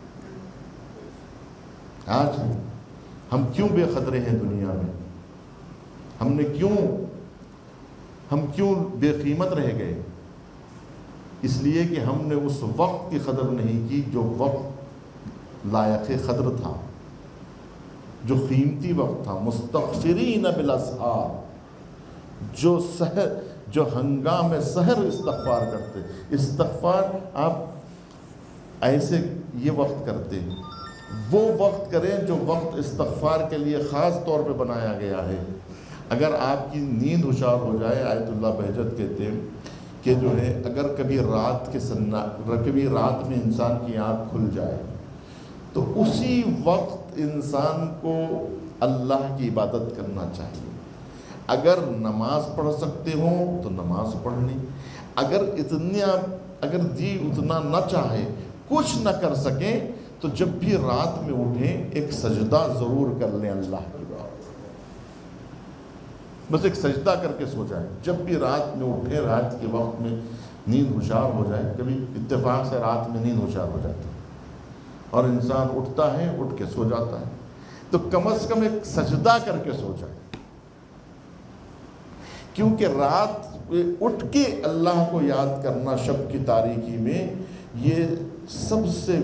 آج ہم کیوں بے قدرے ہیں دنیا میں؟ ہم کیوں بے قیمت رہ گئے؟ اس لیے کہ ہم نے اس وقت کی قدر نہیں کی جو وقت لائق قدر تھا، جو قیمتی وقت تھا۔ مستغفرین بالاسحار، جو ہنگام سحر استغفار کرتے۔ استغفار آپ ایسے یہ وقت کرتے ہیں، وہ وقت کریں جو وقت استغفار کے لیے خاص طور پہ بنایا گیا ہے۔ اگر آپ کی نیند ہوشیار ہو جائے، آیت اللہ بہجت کہتے ہیں کہ جو ہے اگر کبھی رات میں انسان کی آنکھ کھل جائے تو اسی وقت انسان کو اللہ کی عبادت کرنا چاہیے۔ اگر نماز پڑھ سکتے ہوں تو نماز پڑھ لیں، اگر جی اتنا نہ چاہے، کچھ نہ کر سکیں، تو جب بھی رات میں اٹھیں ایک سجدہ ضرور کر لیں اللہ کی بات، بس ایک سجدہ کر کے سو جائیں۔ جب بھی رات میں اٹھیں، رات کے وقت میں نیند ہوشیار ہو جائے، کبھی اتفاق سے رات میں نیند ہوشیار ہو جاتی ہے اور انسان اٹھتا ہے، اٹھ کے سو جاتا ہے، تو کم از کم ایک سجدہ کر کے سو جائے، کیونکہ رات اٹھ کے اللہ کو یاد کرنا شب کی تاریکی میں یہ سب سے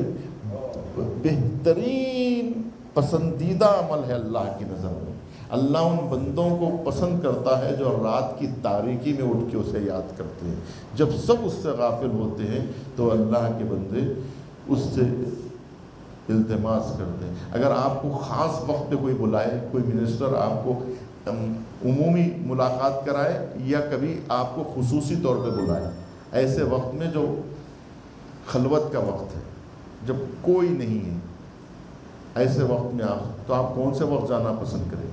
بہترین پسندیدہ عمل ہے اللہ کی نظر میں۔ اللہ ان بندوں کو پسند کرتا ہے جو رات کی تاریکی میں اٹھ کے اسے یاد کرتے ہیں۔ جب سب اس سے غافل ہوتے ہیں تو اللہ کے بندے اس سے التماس کرتے ہیں۔ اگر آپ کو خاص وقت پہ کوئی بلائے، کوئی منسٹر آپ کو عمومی ملاقات کرائے یا کبھی آپ کو خصوصی طور پہ بلائے، ایسے وقت میں جو خلوت کا وقت ہے، جب کوئی نہیں ہے، ایسے وقت میں آپ کون سے وقت جانا پسند کریں گے؟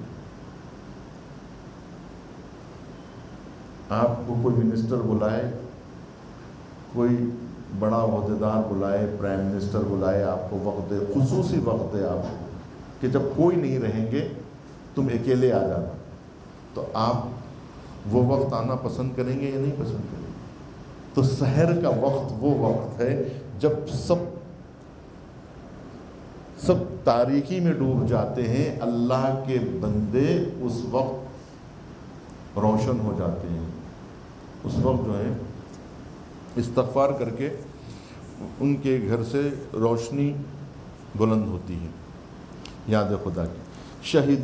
آپ کو کوئی منسٹر بلائے، کوئی بڑا عہدیدار بلائے، پرائم منسٹر بلائے، آپ کو وقت دے، خصوصی وقت دے آپ کو کہ جب کوئی نہیں رہیں گے تم اکیلے آ جانا، تو آپ وہ وقت آنا پسند کریں گے یا نہیں پسند کریں گے؟ تو سحر کا وقت وہ وقت ہے جب سب تاریکی میں ڈوب جاتے ہیں، اللہ کے بندے اس وقت روشن ہو جاتے ہیں۔ اس وقت جو ہے استغفار کر کے ان کے گھر سے روشنی بلند ہوتی ہے یاد خدا کی۔ شہید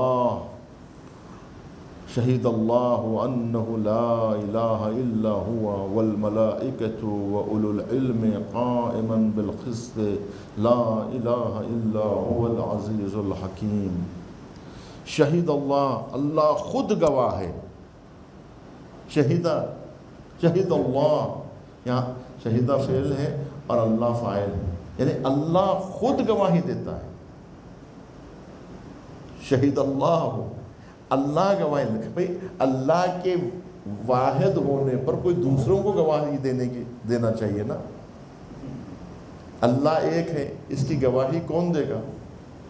اللہ انہ لا الہ الا ہوا والملائکۃ واولو العلم قائما بالقسط لا الہ الا هو العزیز الحکیم۔ شہید اللہ، اللہ خود گواہ ہے۔ شہید اللہ، یہاں شہیدہ فعل ہے اور اللہ فاعل ہے، یعنی اللہ خود گواہی دیتا ہے۔ شہید اللہ ہو، اللہ گواہی دے، بھئی اللہ کے واحد ہونے پر کوئی دوسروں کو گواہی دینا چاہیے نا۔ اللہ ایک ہے، اس کی گواہی کون دے گا؟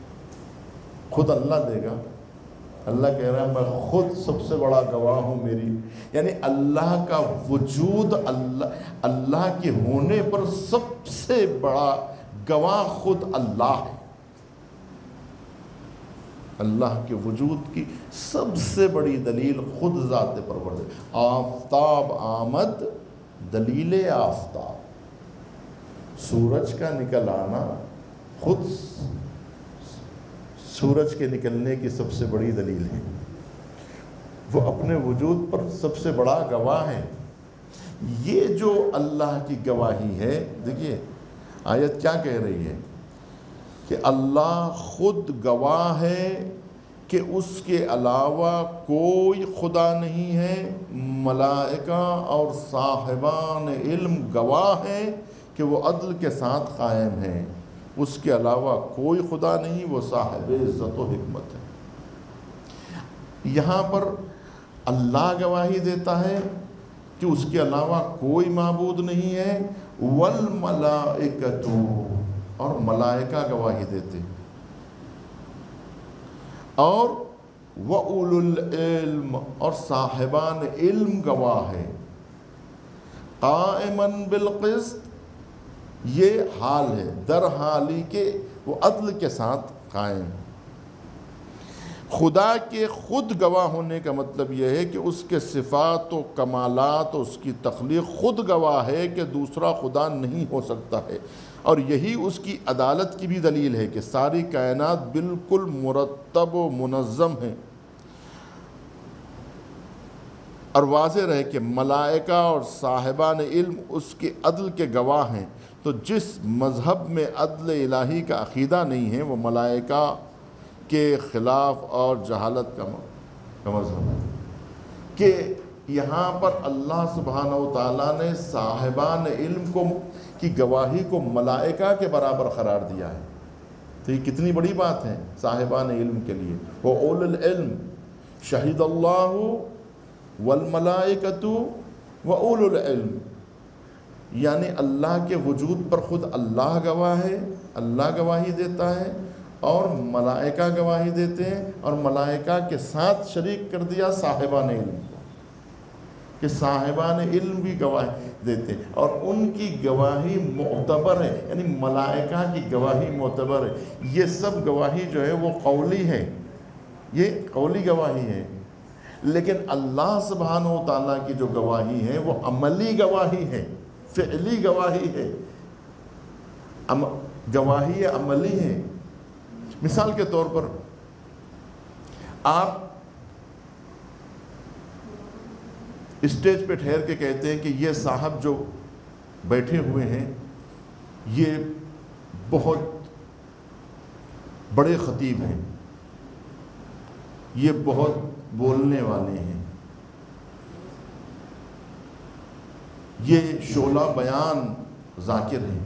خود اللہ دے گا. اللہ کہہ رہا ہے میں خود سب سے بڑا گواہ ہوں میری، یعنی اللہ کا وجود، اللہ کے ہونے پر سب سے بڑا گواہ خود اللہ ہے. اللہ کے وجود کی سب سے بڑی دلیل خود ذات پروردگار. آفتاب آمد دلیل آفتاب، سورج کا نکل آنا خود سورج کے نکلنے کی سب سے بڑی دلیل ہے. وہ اپنے وجود پر سب سے بڑا گواہ ہے. یہ جو اللہ کی گواہی ہے، دیکھیے آیت کیا کہہ رہی ہے کہ اللہ خود گواہ ہے کہ اس کے علاوہ کوئی خدا نہیں ہے. ملائکہ اور صاحبان علم گواہ ہیں کہ وہ عدل کے ساتھ قائم ہیں. اس کے علاوہ کوئی خدا نہیں، وہ صاحب عزت و حکمت ہے. یہاں پر اللہ گواہی دیتا ہے کہ اس کے علاوہ کوئی معبود نہیں ہے. والملائکۃ، اور ملائکہ گواہی دیتے، اور وَأُولُو الْعِلْمِ، اور صاحبان علم گواہ ہے. قائماً بالقسط، یہ حال ہے، در حالی کہ وہ عدل کے ساتھ قائم. خدا کے خود گواہ ہونے کا مطلب یہ ہے کہ اس کے صفات و کمالات، اس کی تخلیق خود گواہ ہے کہ دوسرا خدا نہیں ہو سکتا ہے. اور یہی اس کی عدالت کی بھی دلیل ہے کہ ساری کائنات بالکل مرتب و منظم ہے. اور واضح رہے کہ ملائکہ اور صاحبان علم اس کے عدل کے گواہ ہیں. تو جس مذہب میں عدل الہی کا عقیدہ نہیں ہے وہ ملائکہ کے خلاف اور جہالت کا مذہب ہے. کہ یہاں پر اللہ سبحانہ و تعالیٰ نے صاحبان علم کی گواہی کو ملائکہ کے برابر قرار دیا ہے. تو یہ کتنی بڑی بات ہے صاحبان علم کے لیے. وہ اول العلم شہید اللہ والملائکۃ واول العلم، یعنی اللہ کے وجود پر خود اللہ گواہ ہے، اللہ گواہی دیتا ہے، اور ملائکہ گواہی دیتے ہیں. اور ملائکہ کے ساتھ شریک کر دیا صاحبان علم کو، کہ صاحبان علم بھی گواہی دیتے ہیں اور ان کی گواہی معتبر ہے. یعنی ملائکہ کی گواہی معتبر ہے. یہ سب گواہی جو ہے وہ قولی ہے، یہ قولی گواہی ہے. لیکن اللہ سبحانہ و تعالیٰ کی جو گواہی ہے وہ عملی گواہی ہے، فعلی گواہی ہے، گواہی عملی ہے. مثال کے طور پر آپ اسٹیج پہ ٹھہر کے کہتے ہیں کہ یہ صاحب جو بیٹھے ہوئے ہیں یہ بہت بڑے خطیب ہیں، یہ بہت بولنے والے ہیں، یہ شعلہ بیان ذاکر ہیں،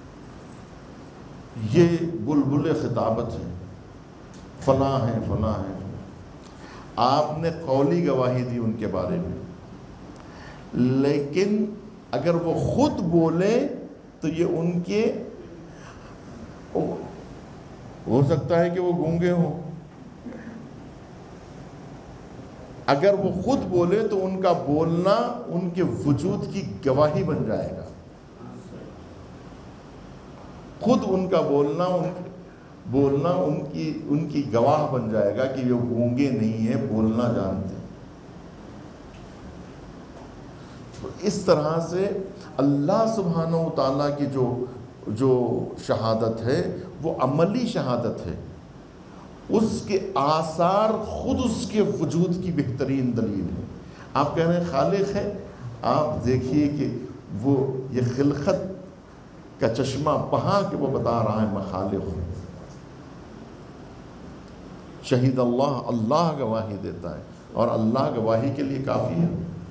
یہ بلبل خطابت ہیں، فلاں ہیں فلاں ہیں. آپ نے قولی گواہی دی ان کے بارے میں. لیکن اگر وہ خود بولیں تو یہ ان کے ہو سکتا ہے کہ وہ گونگے ہوں. اگر وہ خود بولے تو ان کا بولنا ان کے وجود کی گواہی بن جائے گا. خود ان کا بولنا ان کی گواہ بن جائے گا کہ یہ گونگے نہیں ہیں، بولنا جانتے ہیں. اس طرح سے اللہ سبحانہ و تعالیٰ کی جو شہادت ہے وہ عملی شہادت ہے. اس کے آثار خود اس کے وجود کی بہترین دلیل ہے. آپ کہہ رہے ہیں خالق ہے، آپ دیکھیے کہ وہ یہ خلقت کا چشمہ بہا کہ وہ بتا رہا ہے میں خالق ہوں. شہید اللہ، اللہ گواہی دیتا ہے اور اللہ گواہی کے لیے کافی ہے.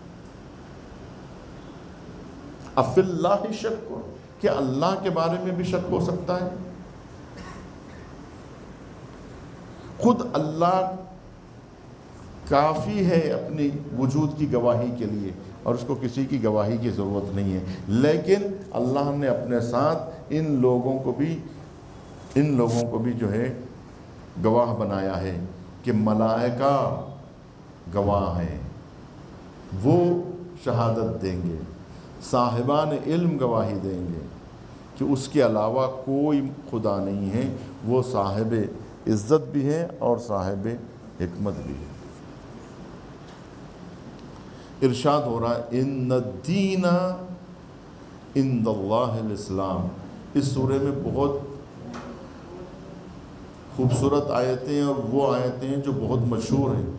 افی اللہ شک، کیا اللہ کے بارے میں بھی شک ہو سکتا ہے؟ خود اللہ کافی ہے اپنی وجود کی گواہی کے لیے اور اس کو کسی کی گواہی کی ضرورت نہیں ہے. لیکن اللہ نے اپنے ساتھ ان لوگوں کو بھی جو ہے گواہ بنایا ہے کہ ملائکہ گواہ ہیں، وہ شہادت دیں گے، صاحبان علم گواہی دیں گے کہ اس کے علاوہ کوئی خدا نہیں ہے، وہ صاحب عزت بھی ہے اور صاحب حکمت بھی ہے۔ ارشاد ہو رہا ہے ان الدین عند اللہ الاسلام۔ اس سورے میں بہت خوبصورت آیتیں ہیں، اور وہ آیتیں ہیں جو بہت مشہور ہیں،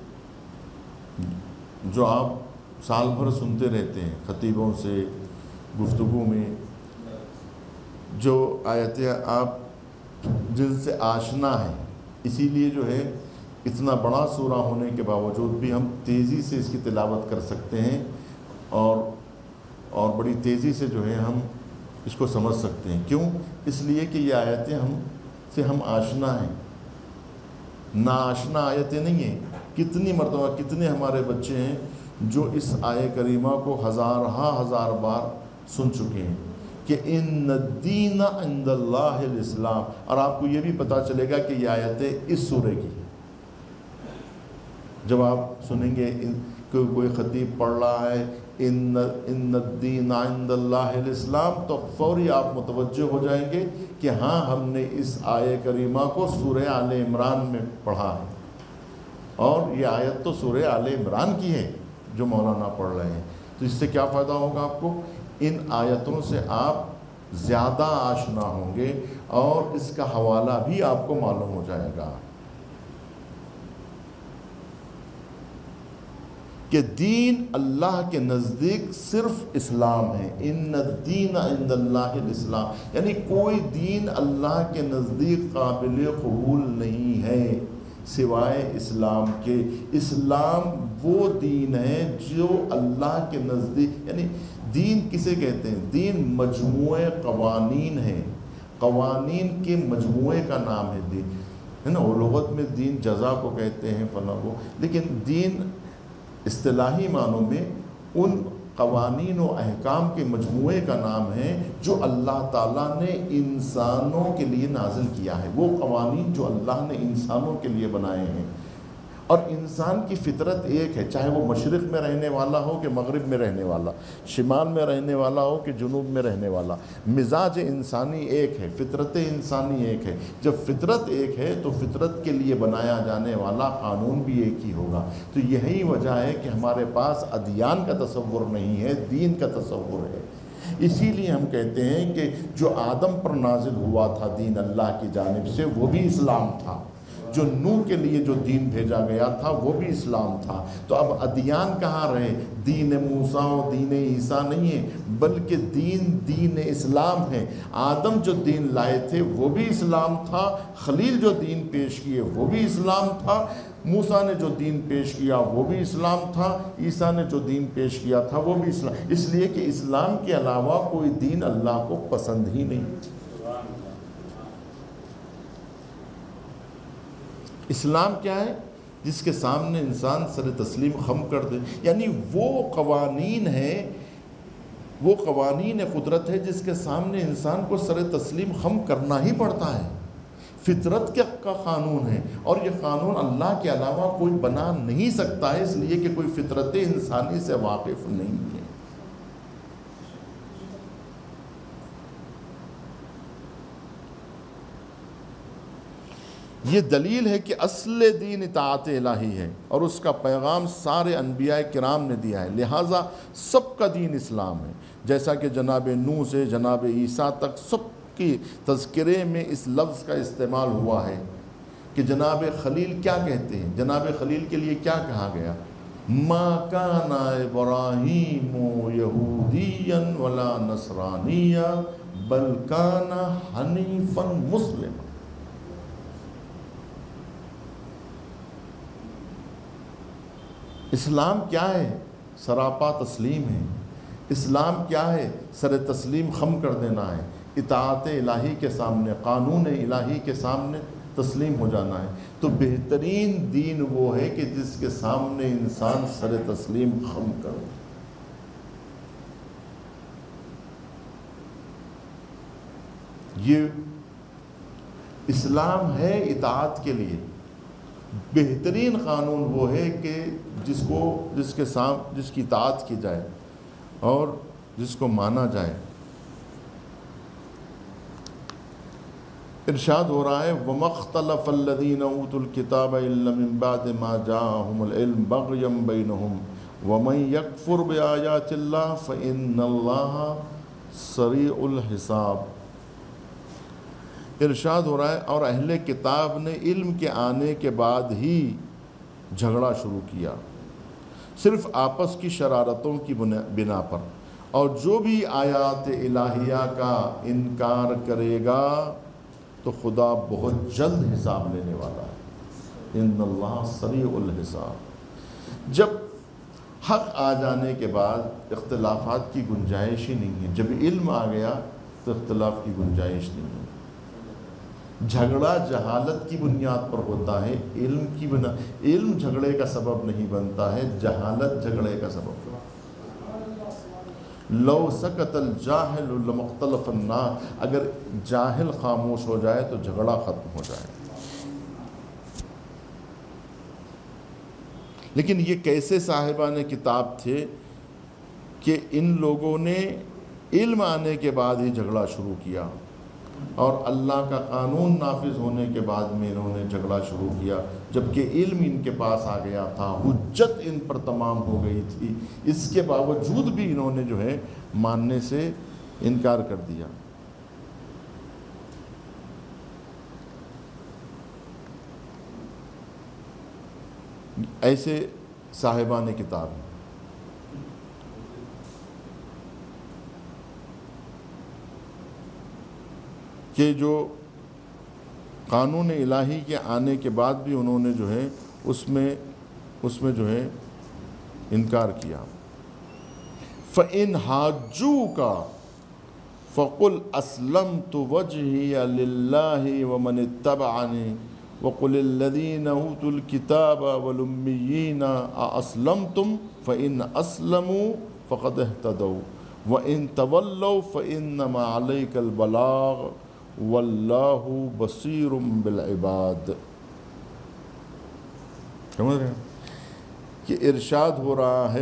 جو آپ سال بھر سنتے رہتے ہیں خطیبوں سے، گفتگو میں، جو آیتیں آپ جن سے آشنا ہیں۔ اسی لیے جو ہے اتنا بڑا سورہ ہونے کے باوجود بھی ہم تیزی سے اس کی تلاوت کر سکتے ہیں، اور بڑی تیزی سے جو ہے ہم اس کو سمجھ سکتے ہیں۔ کیوں؟ اس لیے کہ یہ آیتیں ہم آشنا ہیں، ناآشنا آیتیں نہیں ہیں۔ کتنی مرتبہ کتنے ہمارے بچے ہیں جو اس آیہ کریمہ کو ہزار بار سن چکے ہیں کہ ان الدین عند اللہ الاسلام، اور آپ کو یہ بھی پتہ چلے گا کہ یہ آیتیں اس سورے کی ہیں۔ جب آپ سنیں گے کہ کوئی خطیب پڑھ رہا ہے ان الدین عند اللہ الاسلام، تو فوری آپ متوجہ ہو جائیں گے کہ ہاں ہم نے اس آیہ کریمہ کو سورہ آل عمران میں پڑھا ہے، اور یہ آیت تو سورہ آل عمران کی ہے جو مولانا پڑھ رہے ہیں۔ تو اس سے کیا فائدہ ہوگا آپ کو؟ ان آیتوں سے آپ زیادہ آشنا ہوں گے، اور اس کا حوالہ بھی آپ کو معلوم ہو جائے گا کہ دین اللہ کے نزدیک صرف اسلام ہے۔ ان الدین عند اللہ الاسلام، یعنی کوئی دین اللہ کے نزدیک قابل قبول نہیں ہے سوائے اسلام کے۔ اسلام وہ دین ہے جو اللہ کے نزدیک، یعنی دین کسے کہتے ہیں؟ دین مجموعہ قوانین ہے، قوانین کے مجموعے کا نام ہے دین، ہے نا۔ وہ لغت میں دین جزا کو کہتے ہیں، فلاں کو، لیکن دین اصطلاحی معنوں میں ان قوانین و احکام کے مجموعے کا نام ہے جو اللہ تعالیٰ نے انسانوں کے لیے نازل کیا ہے۔ وہ قوانین جو اللہ نے انسانوں کے لیے بنائے ہیں، اور انسان کی فطرت ایک ہے، چاہے وہ مشرق میں رہنے والا ہو کہ مغرب میں رہنے والا، شمال میں رہنے والا ہو کہ جنوب میں رہنے والا، مزاج انسانی ایک ہے، فطرت انسانی ایک ہے۔ جب فطرت ایک ہے تو فطرت کے لیے بنایا جانے والا قانون بھی ایک ہی ہوگا۔ تو یہی وجہ ہے کہ ہمارے پاس ادیان کا تصور نہیں ہے، دین کا تصور ہے۔ اسی لیے ہم کہتے ہیں کہ جو آدم پر نازل ہوا تھا دین اللہ کی جانب سے، وہ بھی اسلام تھا۔ جو نوح کے لیے جو دین بھیجا گیا تھا وہ بھی اسلام تھا۔ تو اب ادیان کہاں رہے؟ دین موسیٰ و دین عیسیٰ نہیں ہے، بلکہ دین اسلام ہے۔ آدم جو دین لائے تھے وہ بھی اسلام تھا، خلیل جو دین پیش کیے وہ بھی اسلام تھا، موسیٰ نے جو دین پیش کیا وہ بھی اسلام تھا، عیسیٰ نے جو دین پیش کیا تھا وہ بھی اسلام۔ اس لیے کہ اسلام کے علاوہ کوئی دین اللہ کو پسند ہی نہیں۔ اسلام کیا ہے؟ جس کے سامنے انسان سر تسلیم خم کر دے، یعنی وہ قوانین قدرت ہے جس کے سامنے انسان کو سر تسلیم خم کرنا ہی پڑتا ہے۔ فطرت کا قانون ہے، اور یہ قانون اللہ کے علاوہ کوئی بنا نہیں سکتا ہے، اس لیے کہ کوئی فطرت انسانی سے واقف نہیں ہے۔ یہ دلیل ہے کہ اصل دین اطاعت الہی ہے، اور اس کا پیغام سارے انبیاء کرام نے دیا ہے، لہٰذا سب کا دین اسلام ہے۔ جیسا کہ جناب نوح سے جناب عیسیٰ تک سب کی تذکرے میں اس لفظ کا استعمال ہوا ہے کہ جناب خلیل کیا کہتے ہیں؟ جناب خلیل کے لیے کیا کہا گیا؟ ما کان ابراہیم یہودیا ولا نصرانیا بل کان حنیفا مسلما۔ اسلام کیا ہے؟ سراپا تسلیم ہے۔ اسلام کیا ہے؟ سر تسلیم خم کر دینا ہے، اطاعت الہی کے سامنے، قانون الہی کے سامنے تسلیم ہو جانا ہے۔ تو بہترین دین وہ ہے کہ جس کے سامنے انسان سر تسلیم خم کر دے۔ یہ اسلام ہے اطاعت کے لیے، بہترین قانون وہ ہے کہ جس کی اطاعت کی جائے اور جس کو مانا جائے۔ ارشاد ہو رہا ہے وَمَا اخْتَلَفَ الَّذِينَ أُوتُوا الْكِتَابَ إِلَّا مِن بَعْدِ مَا جَاءَهُمُ الْعِلْمُ بَغْيًا بَيْنَهُمْ وَمَن يَكْفُرْ بِآيَاتِ اللَّهِ فَإِنَّ اللَّهَ سَرِيعُ الْحِسَابِ۔ ارشاد ہو رہا ہے اور اہل کتاب نے علم کے آنے کے بعد ہی جھگڑا شروع کیا، صرف آپس کی شرارتوں کی بنا پر، اور جو بھی آیات الہیہ کا انکار کرے گا تو خدا بہت جلد حساب لینے والا ہے۔ ان اللہ سریع الحساب۔ جب حق آ جانے کے بعد اختلافات کی گنجائش ہی نہیں ہے، جب علم آ گیا تو اختلاف کی گنجائش نہیں ہے۔ جھگڑا جہالت کی بنیاد پر ہوتا ہے، علم جھگڑے کا سبب نہیں بنتا ہے، جہالت جھگڑے کا سبب۔ لو سکت الجاہل لمختلف الناس، اگر جاہل خاموش ہو جائے تو جھگڑا ختم ہو جائے۔ لیکن یہ کیسے صاحبان کتاب تھے کہ ان لوگوں نے علم آنے کے بعد ہی جھگڑا شروع کیا، اور اللہ کا قانون نافذ ہونے کے بعد میں انہوں نے جھگڑا شروع کیا، جبکہ علم ان کے پاس آ گیا تھا، حجت ان پر تمام ہو گئی تھی، اس کے باوجود بھی انہوں نے جو ہے ماننے سے انکار کر دیا۔ ایسے صاحبان کتاب ہیں۔ کہ جو قانون الہی کے آنے کے بعد بھی انہوں نے جو ہے اس میں جو ہے انکار کیا۔ فَإِنْ حَاجُّوكَ فَقُلْ أَسْلَمْتُ وَجْهِيَ لِلَّهِ وَمَنِ اتَّبَعَنِي وَقُلِ الَّذِينَ أُوتُوا الْكِتَابَ وَالْأُمِّيِّينَ أَأَسْلَمْتُمْ فَإِنْ أَسْلَمُوا فَقَدِ اهْتَدَوْا وَإِنْ تَوَلَّوْا فَإِنَّمَا عَلَيْكَ الْبَلَاغُ واللہ بصیر بالعباد۔ سمجھ رہے ہیں کہ ارشاد ہو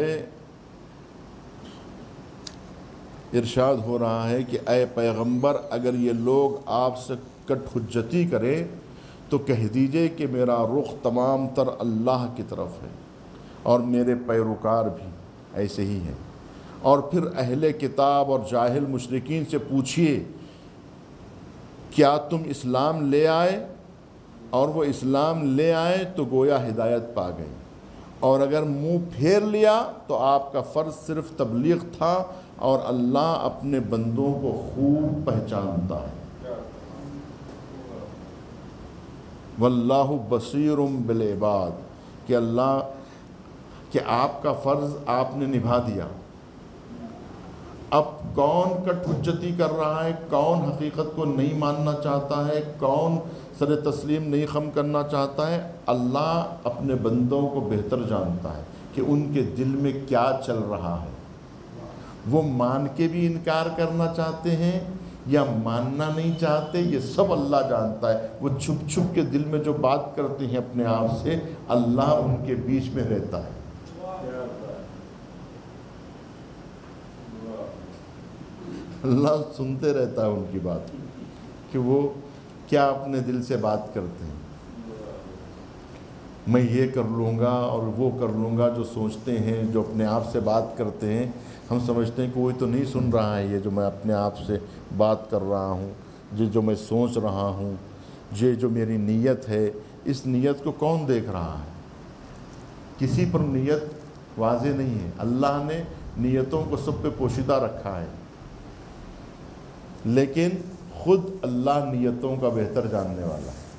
رہا ہے کہ اے پیغمبر، اگر یہ لوگ آپ سے کٹ حجتی کرے تو کہہ دیجئے کہ میرا رخ تمام تر اللہ کی طرف ہے اور میرے پیروکار بھی ایسے ہی ہیں۔ اور پھر اہل کتاب اور جاہل مشرکین سے پوچھئے کیا تم اسلام لے آئے، اور وہ اسلام لے آئے تو گویا ہدایت پا گئے، اور اگر منہ پھیر لیا تو آپ کا فرض صرف تبلیغ تھا، اور اللہ اپنے بندوں کو خوب پہچانتا ہے۔ واللہ بصیر بالعباد، کہ آپ کا فرض آپ نے نبھا دیا۔ اب کون کٹ حجتی کر رہا ہے، کون حقیقت کو نہیں ماننا چاہتا ہے، کون سر تسلیم نہیں خم کرنا چاہتا ہے، اللہ اپنے بندوں کو بہتر جانتا ہے کہ ان کے دل میں کیا چل رہا ہے۔ وہ مان کے بھی انکار کرنا چاہتے ہیں یا ماننا نہیں چاہتے، یہ سب اللہ جانتا ہے۔ وہ چھپ چھپ کے دل میں جو بات کرتے ہیں اپنے آپ سے، اللہ ان کے بیچ میں رہتا ہے۔ اللہ سنتے رہتا ہے ان کی بات کہ وہ کیا اپنے دل سے بات کرتے ہیں۔ میں یہ کر لوں گا اور وہ کر لوں گا، جو سوچتے ہیں، جو اپنے آپ سے بات کرتے ہیں، ہم سمجھتے ہیں کہ کوئی تو نہیں سن رہا ہے یہ جو میں اپنے آپ سے بات کر رہا ہوں، یہ جو میں سوچ رہا ہوں، یہ جو میری نیت ہے، اس نیت کو کون دیکھ رہا ہے؟ کسی پر نیت واضح نہیں ہے۔ اللہ نے نیتوں کو سب پہ پوشیدہ رکھا ہے، لیکن خود اللہ نیتوں کا بہتر جاننے والا ہے۔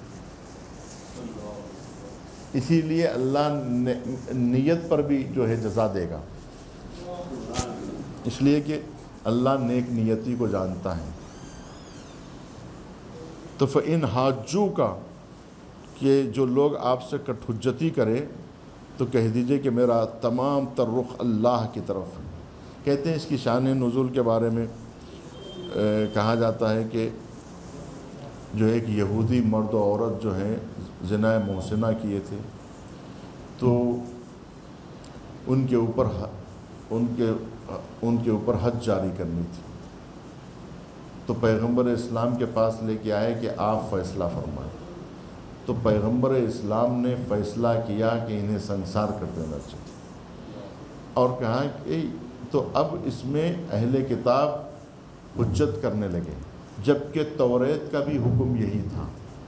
اسی لیے اللہ نیت پر بھی جو ہے جزا دے گا، اس لیے کہ اللہ نیک نیتی کو جانتا ہے۔ تو فَإِنْ حَاجُّوكَ، کہ جو لوگ آپ سے کٹ حجتی کرے تو کہہ دیجئے کہ میرا تمام تر رخ اللہ کی طرف ہے۔ کہتے ہیں اس کی شان نزول کے بارے میں کہا جاتا ہے کہ جو ایک یہودی مرد و عورت جو ہیں زنا محسنہ کیے تھے، تو ان کے اوپر حد جاری کرنی تھی. تو پیغمبر اسلام کے پاس لے کے آئے کہ آپ فیصلہ فرمائیں. تو پیغمبر اسلام نے فیصلہ کیا کہ انہیں سنسار کر دینا چاہیے، اور کہا کہ تو اب اس میں اہل کتاب حجت کرنے لگے، جبکہ توریت کا بھی حکم یہی تھا.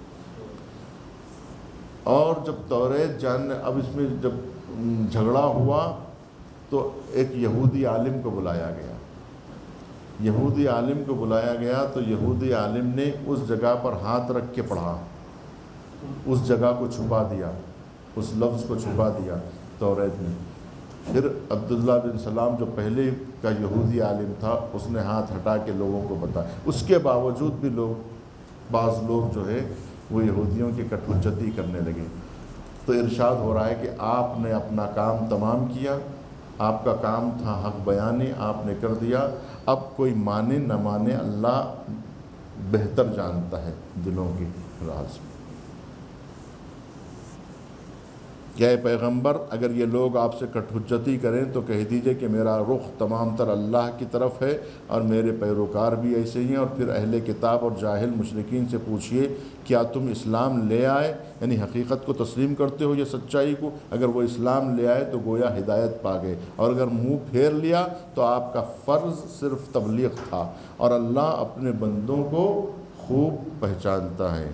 اور جب توریت اب اس میں جب جھگڑا ہوا تو ایک یہودی عالم کو بلایا گیا. یہودی عالم کو بلایا گیا تو یہودی عالم نے اس جگہ پر ہاتھ رکھ کے پڑھا، اس جگہ کو چھپا دیا، اس لفظ کو چھپا دیا توریت میں. پھر عبداللہ بن سلام جو پہلے کا یہودی عالم تھا، اس نے ہاتھ ہٹا کے لوگوں کو بتایا. اس کے باوجود بھی بعض لوگ جو ہے وہ یہودیوں کی کٹ حجتی کرنے لگے. تو ارشاد ہو رہا ہے کہ آپ نے اپنا کام تمام کیا، آپ کا کام تھا حق بیانی، آپ نے کر دیا. اب کوئی مانے نہ مانے اللہ بہتر جانتا ہے دلوں کی راز. کہ اے پیغمبر، اگر یہ لوگ آپ سے کٹ حجتی کریں تو کہہ دیجئے کہ میرا رخ تمام تر اللہ کی طرف ہے اور میرے پیروکار بھی ایسے ہی ہیں. اور پھر اہل کتاب اور جاہل مشرکین سے پوچھئے کیا تم اسلام لے آئے، یعنی حقیقت کو تسلیم کرتے ہو یا سچائی کو؟ اگر وہ اسلام لے آئے تو گویا ہدایت پا گئے، اور اگر منہ پھیر لیا تو آپ کا فرض صرف تبلیغ تھا، اور اللہ اپنے بندوں کو خوب پہچانتا ہے.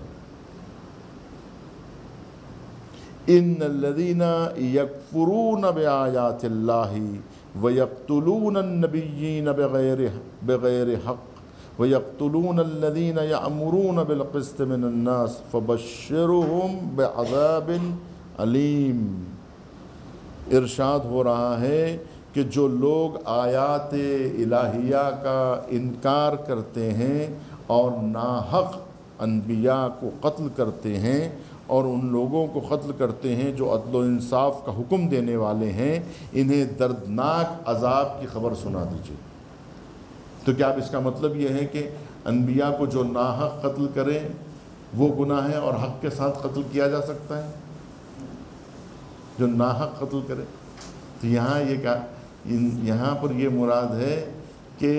ان الذين يكفرون بآيات الله ويقتلون النبيين بغير حق ويقتلون الذين يأمرون بالقسط من الناس فبشرهم بعذاب علیم. ارشاد ہو رہا ہے کہ جو لوگ آیات الہیہ کا انکار کرتے ہیں اور ناحق انبیاء کو قتل کرتے ہیں اور ان لوگوں کو قتل کرتے ہیں جو عدل و انصاف کا حکم دینے والے ہیں، انہیں دردناک عذاب کی خبر سنا دیجیے. تو کیا اب اس کا مطلب یہ ہے کہ انبیاء کو جو ناحق قتل کریں وہ گناہ ہے اور حق کے ساتھ قتل کیا جا سکتا ہے؟ جو ناحق قتل کرے. تو یہاں پر یہ مراد ہے کہ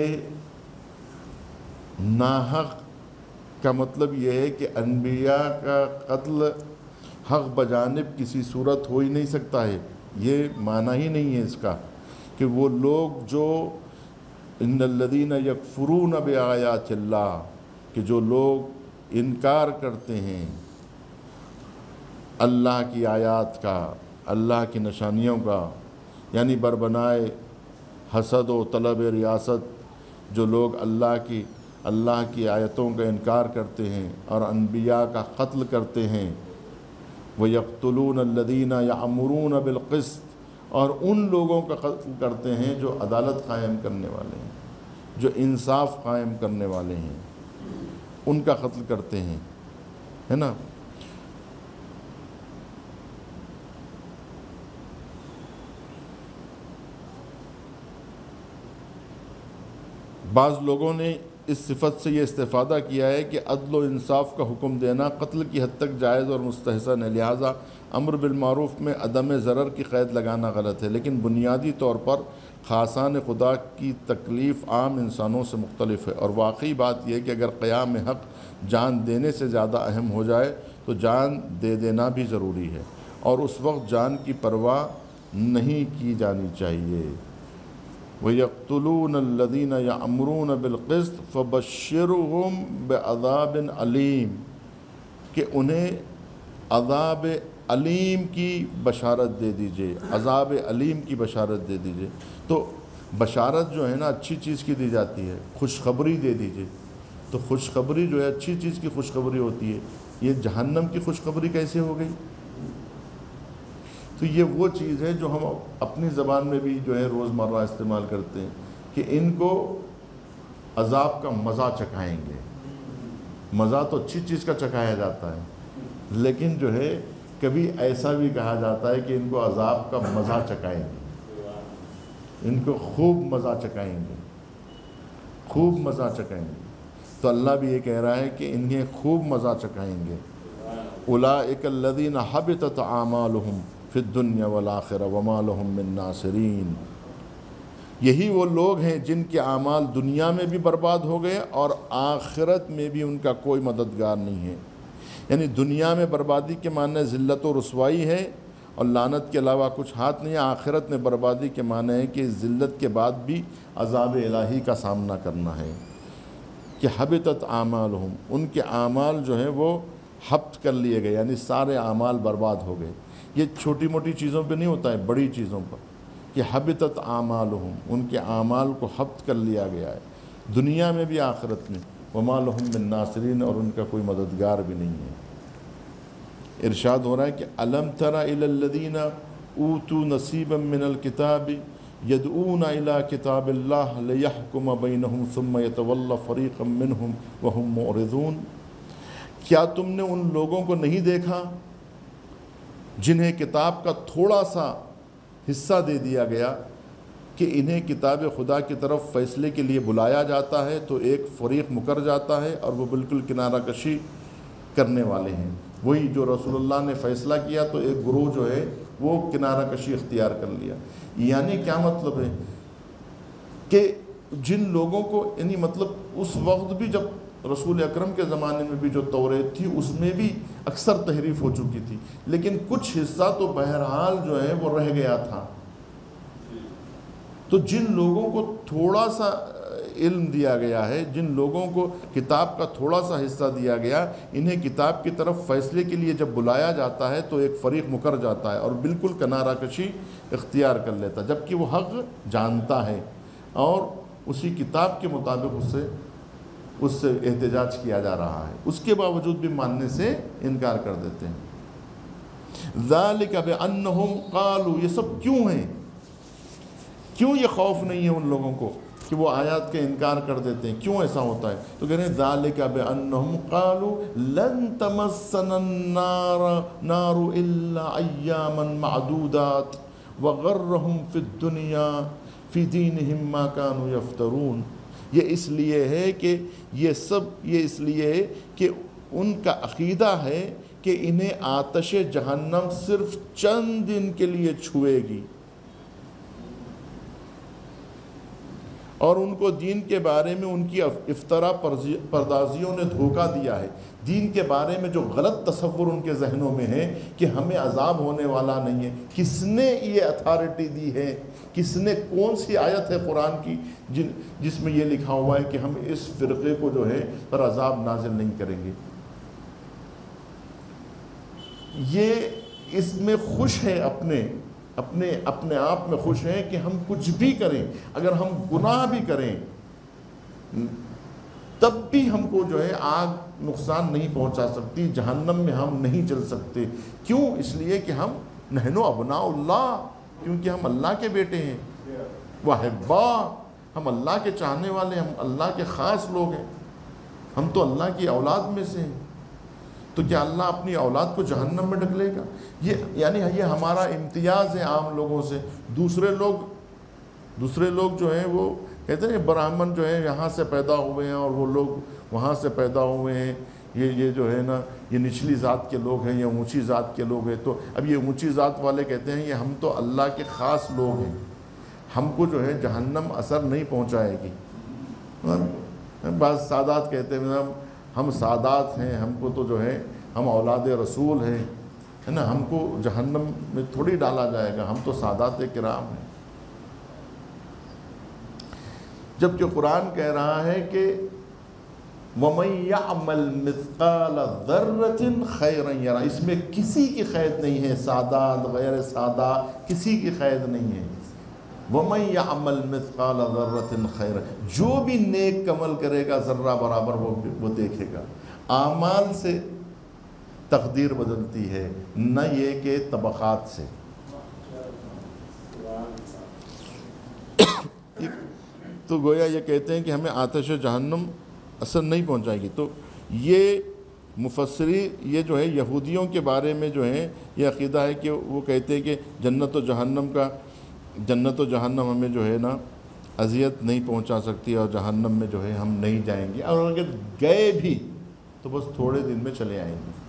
ناحق کا مطلب یہ ہے کہ انبیاء کا قتل حق بجانب کسی صورت ہو ہی نہیں سکتا ہے. یہ معنی ہی نہیں ہے اس کا کہ وہ لوگ جو ان الذین یکفرون بآیات اللہ، کہ جو لوگ انکار کرتے ہیں اللہ کی آیات کا، اللہ کی نشانیوں کا، یعنی بربنائے حسد و طلب ریاست، جو لوگ اللہ کی آیتوں کا انکار کرتے ہیں اور انبیاء کا قتل کرتے ہیں. وَيَقْتُلُونَ الَّذِينَ يَأْمُرُونَ بِالْقِسْطِ، اور ان لوگوں کا قتل کرتے ہیں جو عدالت قائم کرنے والے ہیں، جو انصاف قائم کرنے والے ہیں، ان کا قتل کرتے ہیں، ہے نا. بعض لوگوں نے اس صفت سے یہ استفادہ کیا ہے کہ عدل و انصاف کا حکم دینا قتل کی حد تک جائز اور مستحسن ہے، لہٰذا امر بالمعروف میں عدم ضرر کی قید لگانا غلط ہے. لیکن بنیادی طور پر خاصان خدا کی تکلیف عام انسانوں سے مختلف ہے، اور واقعی بات یہ ہے کہ اگر قیام حق جان دینے سے زیادہ اہم ہو جائے تو جان دے دینا بھی ضروری ہے، اور اس وقت جان کی پرواہ نہیں کی جانی چاہیے. وَيَقْتُلُونَ الَّذِينَ يَأْمُرُونَ بِالْقِسْطِ فَبَشِّرْهُمْ بِعَذَابٍ علیم، کہ انہیں عذاب علیم کی بشارت دے دیجئے، عذاب علیم کی بشارت دے دیجئے. تو بشارت جو ہے نا اچھی چیز کی دی جاتی ہے، خوشخبری دے دیجئے. تو خوشخبری جو ہے اچھی چیز کی خوشخبری ہوتی ہے، یہ جہنم کی خوشخبری کیسے ہو گئی؟ تو یہ وہ چیز ہے جو ہم اپنی زبان میں بھی جو ہے روزمرہ استعمال کرتے ہیں کہ ان کو عذاب کا مزہ چکھائیں گے. مزہ تو اچھی چیز کا چکھایا جاتا ہے، لیکن جو ہے کبھی ایسا بھی کہا جاتا ہے کہ ان کو عذاب کا مزہ چکھائیں گے، ان کو خوب مزہ چکھائیں گے، خوب مزہ چکھائیں گے. تو اللہ بھی یہ کہہ رہا ہے کہ انہیں خوب مزہ چکھائیں گے. اولئک الذین حبطت اعمالہم فی الدنیا والآخرہ وما لہم من ناصرین. یہی وہ لوگ ہیں جن کے اعمال دنیا میں بھی برباد ہو گئے اور آخرت میں بھی ان کا کوئی مددگار نہیں ہے. یعنی دنیا میں بربادی کے معنی ذلت و رسوائی ہے اور لعنت کے علاوہ کچھ ہاتھ نہیں ہے. آخرت میں بربادی کے معنی ہے کہ ذلت کے بعد بھی عذاب الہی کا سامنا کرنا ہے. کہ حبطت اعمالہم، ان کے اعمال جو ہیں وہ حبط کر لیے گئے، یعنی سارے اعمال برباد ہو گئے. یہ چھوٹی موٹی چیزوں پہ نہیں ہوتا ہے، بڑی چیزوں پر. کہ حبطت اعمالہم، ان کے اعمال کو حبط کر لیا گیا ہے دنیا میں بھی آخرت میں. وما لہم من ناصرین، اور ان کا کوئی مددگار بھی نہیں ہے. ارشاد ہو رہا ہے کہ الم تر الی الذین اوتوا نصیبا من الکتاب یدعون الی کتاب اللہ لیحکم بینہم ثم یتولی فریق منہم وہم معرضون. کیا تم نے ان لوگوں کو نہیں دیکھا جنہیں کتاب کا تھوڑا سا حصہ دے دیا گیا کہ انہیں کتاب خدا کی طرف فیصلے کے لیے بلایا جاتا ہے تو ایک فریق مکر جاتا ہے اور وہ بالکل کنارہ کشی کرنے والے ہیں. وہی جو رسول اللہ نے فیصلہ کیا تو ایک گروہ جو ہے وہ کنارہ کشی اختیار کر لیا. یعنی کیا مطلب ہے کہ جن لوگوں کو، یعنی مطلب اس وقت بھی جب رسول اکرم کے زمانے میں بھی جو توریت تھی اس میں بھی اکثر تحریف ہو چکی تھی، لیکن کچھ حصہ تو بہرحال جو ہے وہ رہ گیا تھا. تو جن لوگوں کو تھوڑا سا علم دیا گیا ہے، جن لوگوں کو کتاب کا تھوڑا سا حصہ دیا گیا، انہیں کتاب کی طرف فیصلے کے لیے جب بلایا جاتا ہے تو ایک فریق مکر جاتا ہے اور بالکل کنارہ کشی اختیار کر لیتا، جبکہ وہ حق جانتا ہے اور اسی کتاب کے مطابق اس سے احتجاج کیا جا رہا ہے، اس کے باوجود بھی ماننے سے انکار کر دیتے ہیں. ذالک بانہم قالوا، یہ سب کیوں ہیں؟ کیوں یہ خوف نہیں ہے ان لوگوں کو کہ وہ آیات کے انکار کر دیتے ہیں؟ کیوں ایسا ہوتا ہے؟ تو کہہ رہے ہیں ذالک بانہم قالوا لن تمسنا النار الا ایاما معدودات وغرہم فی الدنیا فی دینہم ما کانوا یفترون. یہ اس لیے ہے کہ یہ اس لیے ہے کہ ان کا عقیدہ ہے کہ انہیں آتش جہنم صرف چند دن کے لیے چھوئے گی اور ان کو دین کے بارے میں ان کی افطرا پردازیوں نے دھوکہ دیا ہے. دین کے بارے میں جو غلط تصور ان کے ذہنوں میں ہے کہ ہمیں عذاب ہونے والا نہیں ہے. کس نے یہ اتھارٹی دی ہے؟ کس نے، کون سی آیت ہے قرآن کی جس میں یہ لکھا ہوا ہے کہ ہم اس فرقے کو جو ہے پر عذاب نازل نہیں کریں گے؟ یہ اس میں خوش ہے، اپنے آپ میں خوش ہیں کہ ہم کچھ بھی کریں، اگر ہم گناہ بھی کریں تب بھی ہم کو جو ہے آگ نقصان نہیں پہنچا سکتی، جہنم میں ہم نہیں جل سکتے. کیوں؟ اس لیے کہ ہم نحن ابناء اللہ، کیونکہ ہم اللہ کے بیٹے ہیں. وَأَحِبَّا، ہم اللہ کے چاہنے والے، ہم اللہ کے خاص لوگ ہیں، ہم تو اللہ کی اولاد میں سے ہیں. تو کیا اللہ اپنی اولاد کو جہنم میں ڈھکلے گا؟ یعنی یہ ہمارا امتیاز ہے عام لوگوں سے. دوسرے لوگ جو ہیں وہ کہتے ہیں برہمن جو ہیں یہاں سے پیدا ہوئے ہیں اور وہ لوگ وہاں سے پیدا ہوئے ہیں، یہ جو ہے نا یہ نچلی ذات کے لوگ ہیں یا اونچی ذات کے لوگ ہیں. تو اب یہ اونچی ذات والے کہتے ہیں یہ ہم تو اللہ کے خاص لوگ ہیں، ہم کو جو ہے جہنم اثر نہیں پہنچائے گی. بعض سادات کہتے ہیں ہم سادات ہیں، ہم کو تو جو ہے ہم اولاد رسول ہیں، ہے نا، ہم کو جہنم میں تھوڑی ڈالا جائے گا، ہم تو سادات کرام ہیں. جبکہ قرآن کہہ رہا ہے کہ وَمَن يَعْمَلْ مِثْقَالَ ذَرَّةٍ خَيْرًا يَرَهُ، اس میں کسی کی قید نہیں ہے، سادات غیر سادات کسی کی قید نہیں ہے. وَمَن يَعْمَلْ مِثْقَالَ ذَرَّةٍ خَيْرًا، جو بھی نیک عمل کرے گا ذرہ برابر وہ دیکھے گا. اعمال سے تقدیر بدلتی ہے، نہ یہ کہ طبقات سے. تو گویا یہ کہتے ہیں کہ ہمیں آتش جہنم اثر نہیں پہنچائے گی. تو یہ مفسری یہ جو ہے یہودیوں کے بارے میں جو ہے یہ عقیدہ ہے کہ وہ کہتے ہیں کہ جنت و جہنم ہمیں جو ہے نا اذیت نہیں پہنچا سکتی اور جہنم میں جو ہے ہم نہیں جائیں گے، اور اگر گئے بھی تو بس تھوڑے دن میں چلے آئیں گے۔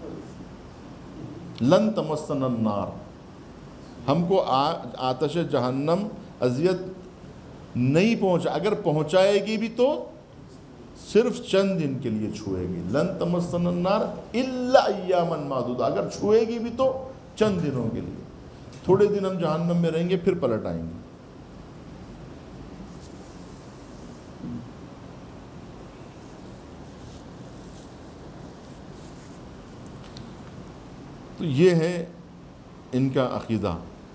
لن تمسنا النار، ہم کو آتش جہنم اذیت نہیں پہنچا، اگر پہنچائے گی بھی تو صرف چند دن کے لیے چھوئے گی۔ لن تمسنا النار الا ایاما معدودہ، اگر چھوئے گی بھی تو چند دنوں کے لیے، تھوڑے دن ہم جہنم میں رہیں گے پھر پلٹ آئیں گے۔ تو یہ ہے ان کا عقیدہ۔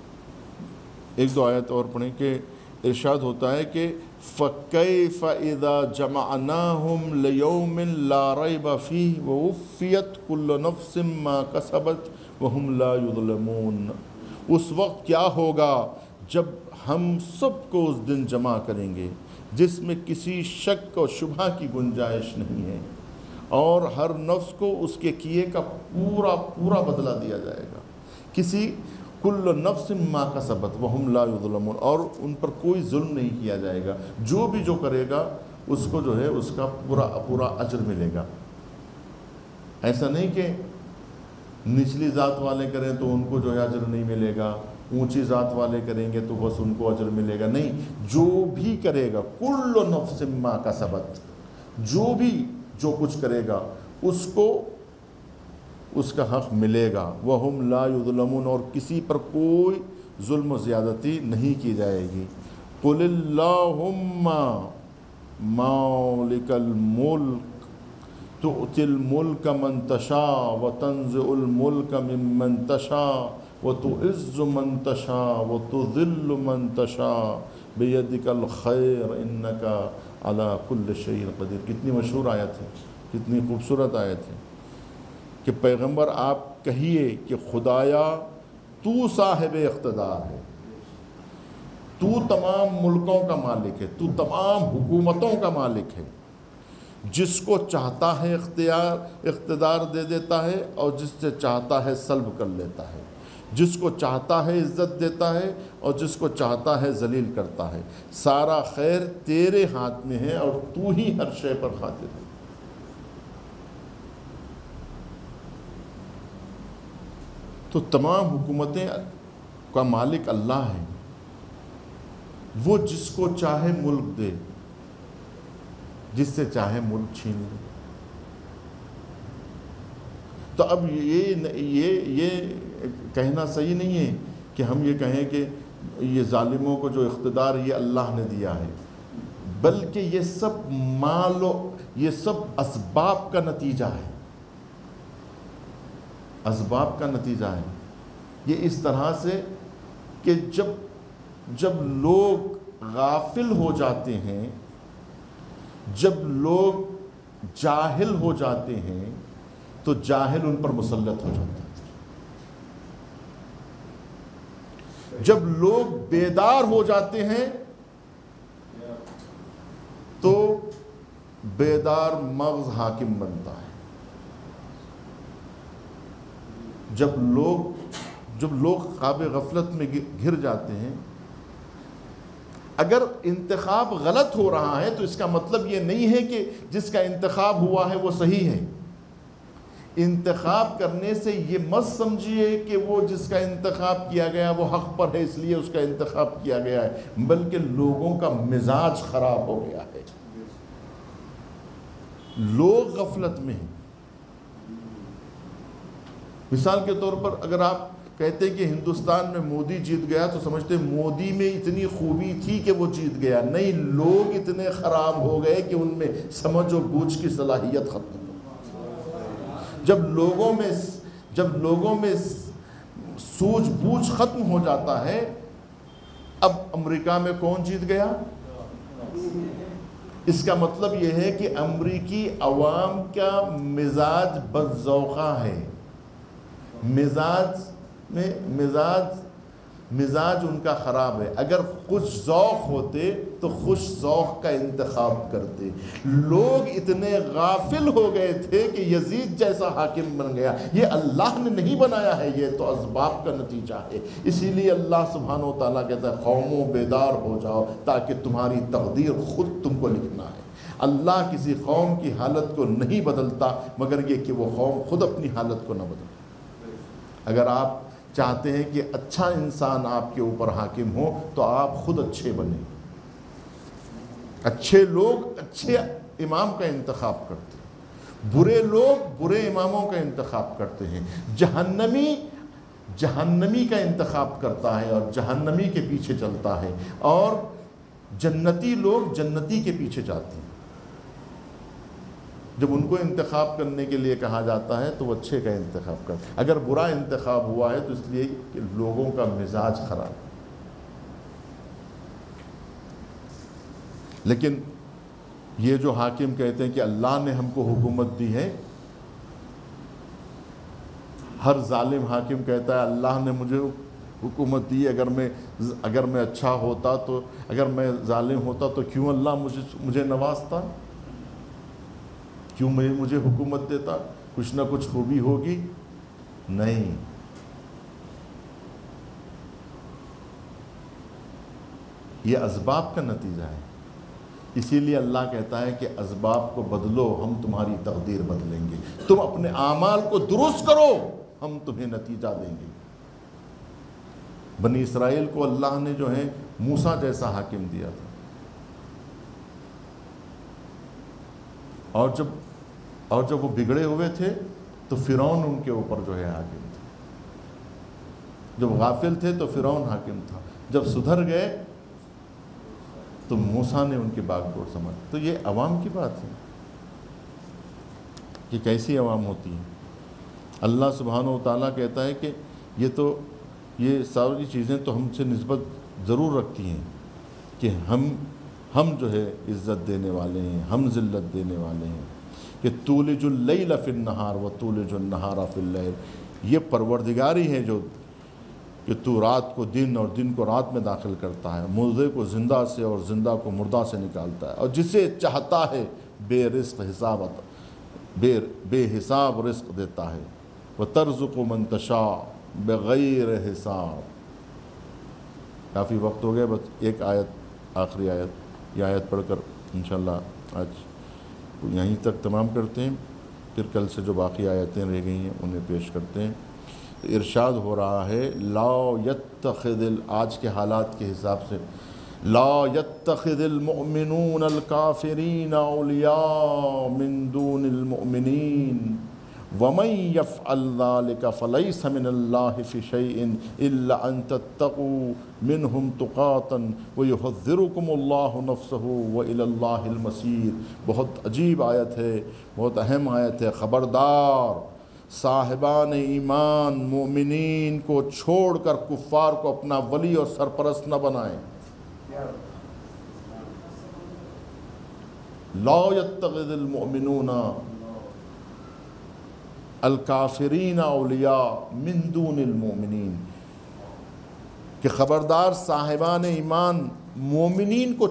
ایک دو آیت اور پڑھیں کہ ارشاد ہوتا ہے کہ فَكَيْفَ إِذَا جَمَعْنَاهُمْ لِيَوْمٍ لَا رَيْبَ فِيهِ وَوُفِّيَتْ كُلُّ نَفْسٍ مَا كَسَبَتْ وَهُمْ لَا يُظْلَمُونَ۔ اس وقت کیا ہوگا جب ہم سب کو اس دن جمع کریں گے جس میں کسی شک اور شبہ کی گنجائش نہیں ہے، اور ہر نفس کو اس کے کیے کا پورا پورا بدلہ دیا جائے گا۔ کسی کل نفس ما کسبت وہم لا یظلمون، اور ان پر کوئی ظلم نہیں کیا جائے گا، جو بھی جو کرے گا اس کو جو ہے اس کا پورا پورا اجر ملے گا۔ ایسا نہیں کہ نچلی ذات والے کریں تو ان کو جو ہے اجر نہیں ملے گا، اونچی ذات والے کریں گے تو بس ان کو اجر ملے گا، نہیں، جو بھی کرے گا کل نفس ما کسبت، جو بھی جو کچھ کرے گا اس کو اس کا حق ملے گا۔ وَهُمْ لَا يُظْلَمُونَ، اور کسی پر کوئی ظلم و زیادتی نہیں کی جائے گی۔ قُلِ اللَّهُمَّ مَالِكَ الْمُلْكِ تُؤْتِي الْمُلْكَ مَنْ تَشَاءُ وَتَنزِعُ الْمُلْكَ مِمَّنْ تَشَاءُ وَتُعِزُّ مَنْ تَشَاءُ وَتُذِلُّ مَنْ تَشَاءُ بِيَدِكَ الْخَيْرُ إِنَّكَ عَلَى كُلِّ شَيْءٍ قَدِيرٌ۔ کتنی مشہور آیت ہے، کتنی خوبصورت آیت ہے کہ پیغمبر آپ کہیے کہ خدایا تو صاحب اقتدار ہے، تو تمام ملکوں کا مالک ہے، تو تمام حکومتوں کا مالک ہے، جس کو چاہتا ہے اقتدار دے دیتا ہے اور جس سے چاہتا ہے سلب کر لیتا ہے، جس کو چاہتا ہے عزت دیتا ہے اور جس کو چاہتا ہے ذلیل کرتا ہے، سارا خیر تیرے ہاتھ میں ہے اور تو ہی ہر شے پر قادر ہے۔ تو تمام حکومتیں کا مالک اللہ ہے، وہ جس کو چاہے ملک دے، جس سے چاہے ملک چھین لے۔ تو اب یہ کہنا صحیح نہیں ہے کہ ہم یہ کہیں کہ یہ ظالموں کو جو اقتدار یہ اللہ نے دیا ہے، بلکہ یہ سب مال و یہ سب اسباب کا نتیجہ ہے، اسباب کا نتیجہ ہے۔ یہ اس طرح سے کہ جب لوگ غافل ہو جاتے ہیں، جب لوگ جاہل ہو جاتے ہیں تو جاہل ان پر مسلط ہو جاتا ہے، جب لوگ بیدار ہو جاتے ہیں تو بیدار مغز حاکم بنتا ہے۔ جب لوگ خواب غفلت میں گر جاتے ہیں، اگر انتخاب غلط ہو رہا ہے تو اس کا مطلب یہ نہیں ہے کہ جس کا انتخاب ہوا ہے وہ صحیح ہے۔ انتخاب کرنے سے یہ مت سمجھیے کہ وہ جس کا انتخاب کیا گیا وہ حق پر ہے اس لیے اس کا انتخاب کیا گیا ہے، بلکہ لوگوں کا مزاج خراب ہو گیا ہے، لوگ غفلت میں ہیں۔ مثال کے طور پر اگر آپ کہتے ہیں کہ ہندوستان میں مودی جیت گیا تو سمجھتے مودی میں اتنی خوبی تھی کہ وہ جیت گیا، نہیں، لوگ اتنے خراب ہو گئے کہ ان میں سمجھ و بوجھ کی صلاحیت ختم ہو۔ جب لوگوں میں سوجھ بوجھ ختم ہو جاتا ہے، اب امریکہ میں کون جیت گیا؟ اس کا مطلب یہ ہے کہ امریکی عوام کا مزاج بدذوقہ ہے، مزاج مزاج ان کا خراب ہے. اگر خوش ذوق ہوتے تو خوش ذوق کا انتخاب کرتے. لوگ اتنے غافل ہو گئے تھے کہ یزید جیسا حاکم بن گیا. یہ اللہ نے نہیں بنایا ہے, یہ تو اسباب کا نتیجہ ہے. اسی لیے اللہ سبحانہ و تعالیٰ کہتا ہے قوموں بیدار ہو جاؤ تاکہ تمہاری تقدیر خود تم کو لکھنا ہے. اللہ کسی قوم کی حالت کو نہیں بدلتا مگر یہ کہ وہ قوم خود اپنی حالت کو نہ بدلے. اگر آپ چاہتے ہیں کہ اچھا انسان آپ کے اوپر حاکم ہو تو آپ خود اچھے بنیں. اچھے لوگ اچھے امام کا انتخاب کرتے ہیں, برے لوگ برے اماموں کا انتخاب کرتے ہیں. جہنمی کا انتخاب کرتا ہے اور جہنمی کے پیچھے چلتا ہے, اور جنتی لوگ جنتی کے پیچھے جاتے ہیں. جب ان کو انتخاب کرنے کے لیے کہا جاتا ہے تو وہ اچھے کا انتخاب کرتے ہیں. اگر برا انتخاب ہوا ہے تو اس لیے کہ لوگوں کا مزاج خراب ہے. لیکن یہ جو حاکم کہتے ہیں کہ اللہ نے ہم کو حکومت دی ہے, ہر ظالم حاکم کہتا ہے اللہ نے مجھے حکومت دی, اگر میں اچھا ہوتا تو, اگر میں ظالم ہوتا تو کیوں اللہ مجھے نوازتا, کیوں مجھے حکومت دیتا, کچھ نہ کچھ خوبی ہوگی. نہیں, یہ اسباب کا نتیجہ ہے. اسی لیے اللہ کہتا ہے کہ اسباب کو بدلو, ہم تمہاری تقدیر بدلیں گے. تم اپنے اعمال کو درست کرو, ہم تمہیں نتیجہ دیں گے. بنی اسرائیل کو اللہ نے جو ہے موسیٰ جیسا حاکم دیا تھا, اور جب وہ بگڑے ہوئے تھے تو فرعون ان کے اوپر جو ہے حاکم تھا. جب غافل تھے تو فرعون حاکم تھا, جب سدھر گئے تو موسیٰ نے ان کی باغ ڈور سمجھ. تو یہ عوام کی بات ہے کہ کیسی عوام ہوتی ہے. اللہ سبحانہ و تعالیٰ کہتا ہے کہ یہ ساری چیزیں تو ہم سے نسبت ضرور رکھتی ہیں کہ ہم جو ہے عزت دینے والے ہیں, ہم ذلت دینے والے ہیں. کہ تولج اللیل فی النہار و تولج النہار فی اللیل, یہ پروردگاری ہے جو کہ تو رات کو دن اور دن کو رات میں داخل کرتا ہے, مردے کو زندہ سے اور زندہ کو مردہ سے نکالتا ہے, اور جسے چاہتا ہے بے حساب رزق دیتا ہے. وَتَرْزُقُ مَن تَشَاءُ بغیر حساب. کافی وقت ہو گیا, بس ایک آیت, آخری آیت, یہ آیت پڑھ کر انشاءاللہ آج یہیں تک تمام کرتے ہیں. پھر کل سے جو باقی آیتیں رہ گئی ہیں انہیں پیش کرتے ہیں. ارشاد ہو رہا ہے لا یتخذ, آج کے حالات کے حساب سے, لا یتخذ المؤمنون الکافرین اولیاء من دون المؤمنین ومن یفعل ذلك فلیس من اللہ فی شیء الا ان تتقوا منہم تقاتا ویحذرکم اللہ نفسہ والی اللہ المصیر. بہت عجیب آیت ہے, بہت اہم آیت ہے. خبردار, صاحبان ایمان مومنین کو چھوڑ کر کفار کو اپنا ولی اور سرپرست نہ بنائیں. لا یتخذ المؤمنون الکافرین اولیاء من دون المؤمنین, کہ خبردار صاحبان ایمان مومنین کو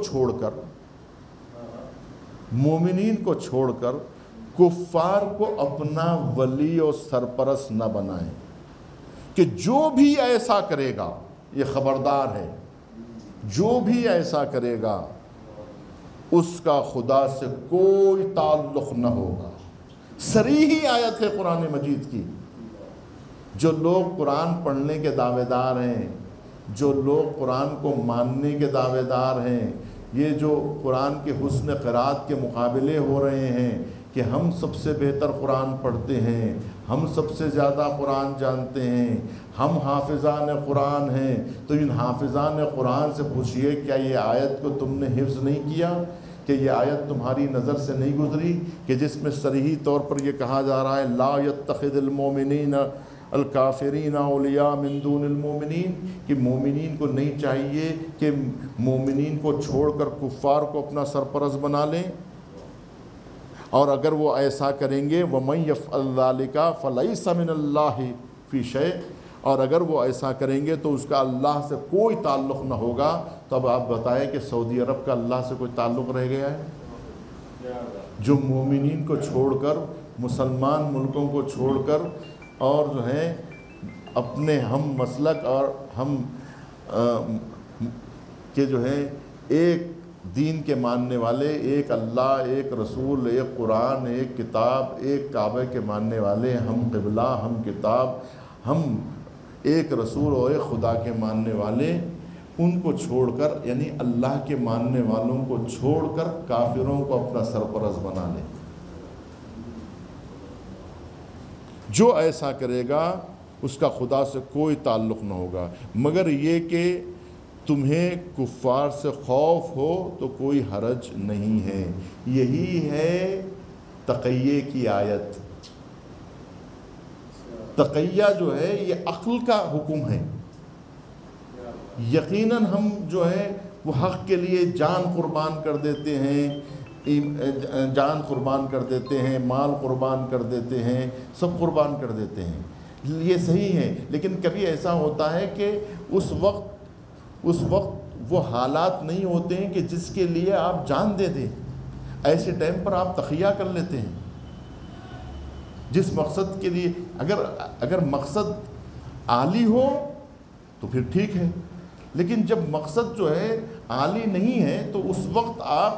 چھوڑ کر کفار کو اپنا ولی و سرپرست نہ بنائیں. کہ جو بھی ایسا کرے گا, یہ خبردار ہے, جو بھی ایسا کرے گا اس کا خدا سے کوئی تعلق نہ ہوگا. صریحی آیت ہے قرآن مجید کی. جو لوگ قرآن پڑھنے کے دعوے دار ہیں, جو لوگ قرآن کو ماننے کے دعوے دار ہیں, یہ جو قرآن کے حسن قرات کے مقابلے ہو رہے ہیں کہ ہم سب سے بہتر قرآن پڑھتے ہیں, ہم سب سے زیادہ قرآن جانتے ہیں, ہم حافظان قرآن ہیں, تو ان حافظان قرآن سے پوچھئے کیا یہ آیت کو تم نے حفظ نہیں کیا, کہ یہ آیت تمہاری نظر سے نہیں گزری, کہ جس میں صریحی طور پر یہ کہا جا رہا ہے لا یتخذ المؤمنین الکافرین اولیاء من دون المؤمنین, کہ مومنین کو نہیں چاہیے کہ مومنین کو چھوڑ کر کفار کو اپنا سرپرست بنا لیں. اور اگر وہ ایسا کریں گے وَمَن يَفْعَلْ ذَلِكَ فَلَيْسَ مِنَ اللَّهِ فِي شَيْءٍ, اور اگر وہ ایسا کریں گے تو اس کا اللہ سے کوئی تعلق نہ ہوگا. تو اب آپ بتائیں کہ سعودی عرب کا اللہ سے کوئی تعلق رہ گیا ہے؟ جو مومنین کو چھوڑ کر، مسلمان ملکوں کو چھوڑ کر، اور جو ہے اپنے ہم مسلک اور ہم کہ جو ہے ایک دین کے ماننے والے، ایک اللہ، ایک رسول، ایک قرآن، ایک کتاب، ایک کعبہ کے ماننے والے، ہم قبلہ، ہم کتاب، ہم ایک رسول اور ایک خدا کے ماننے والے، ان کو چھوڑ کر، یعنی اللہ کے ماننے والوں کو چھوڑ کر کافروں کو اپنا سرپرست بنا لیں. جو ایسا کرے گا اس کا خدا سے کوئی تعلق نہ ہوگا، مگر یہ کہ تمہیں کفار سے خوف ہو تو کوئی حرج نہیں ہے. یہی ہے تقیے کی آیت. تقیہ جو ہے یہ عقل کا حکم ہے. یقیناً ہم جو ہے وہ حق کے لیے جان قربان کر دیتے ہیں، جان قربان کر دیتے ہیں، مال قربان کر دیتے ہیں، سب قربان کر دیتے ہیں، یہ صحیح ہے. لیکن کبھی ایسا ہوتا ہے کہ اس وقت وہ حالات نہیں ہوتے ہیں کہ جس کے لیے آپ جان دے دیں. ایسے ٹائم پر آپ تقیہ کر لیتے ہیں. جس مقصد کے لیے اگر مقصد عالی ہو تو پھر ٹھیک ہے، لیکن جب مقصد جو ہے عالی نہیں ہے تو اس وقت آپ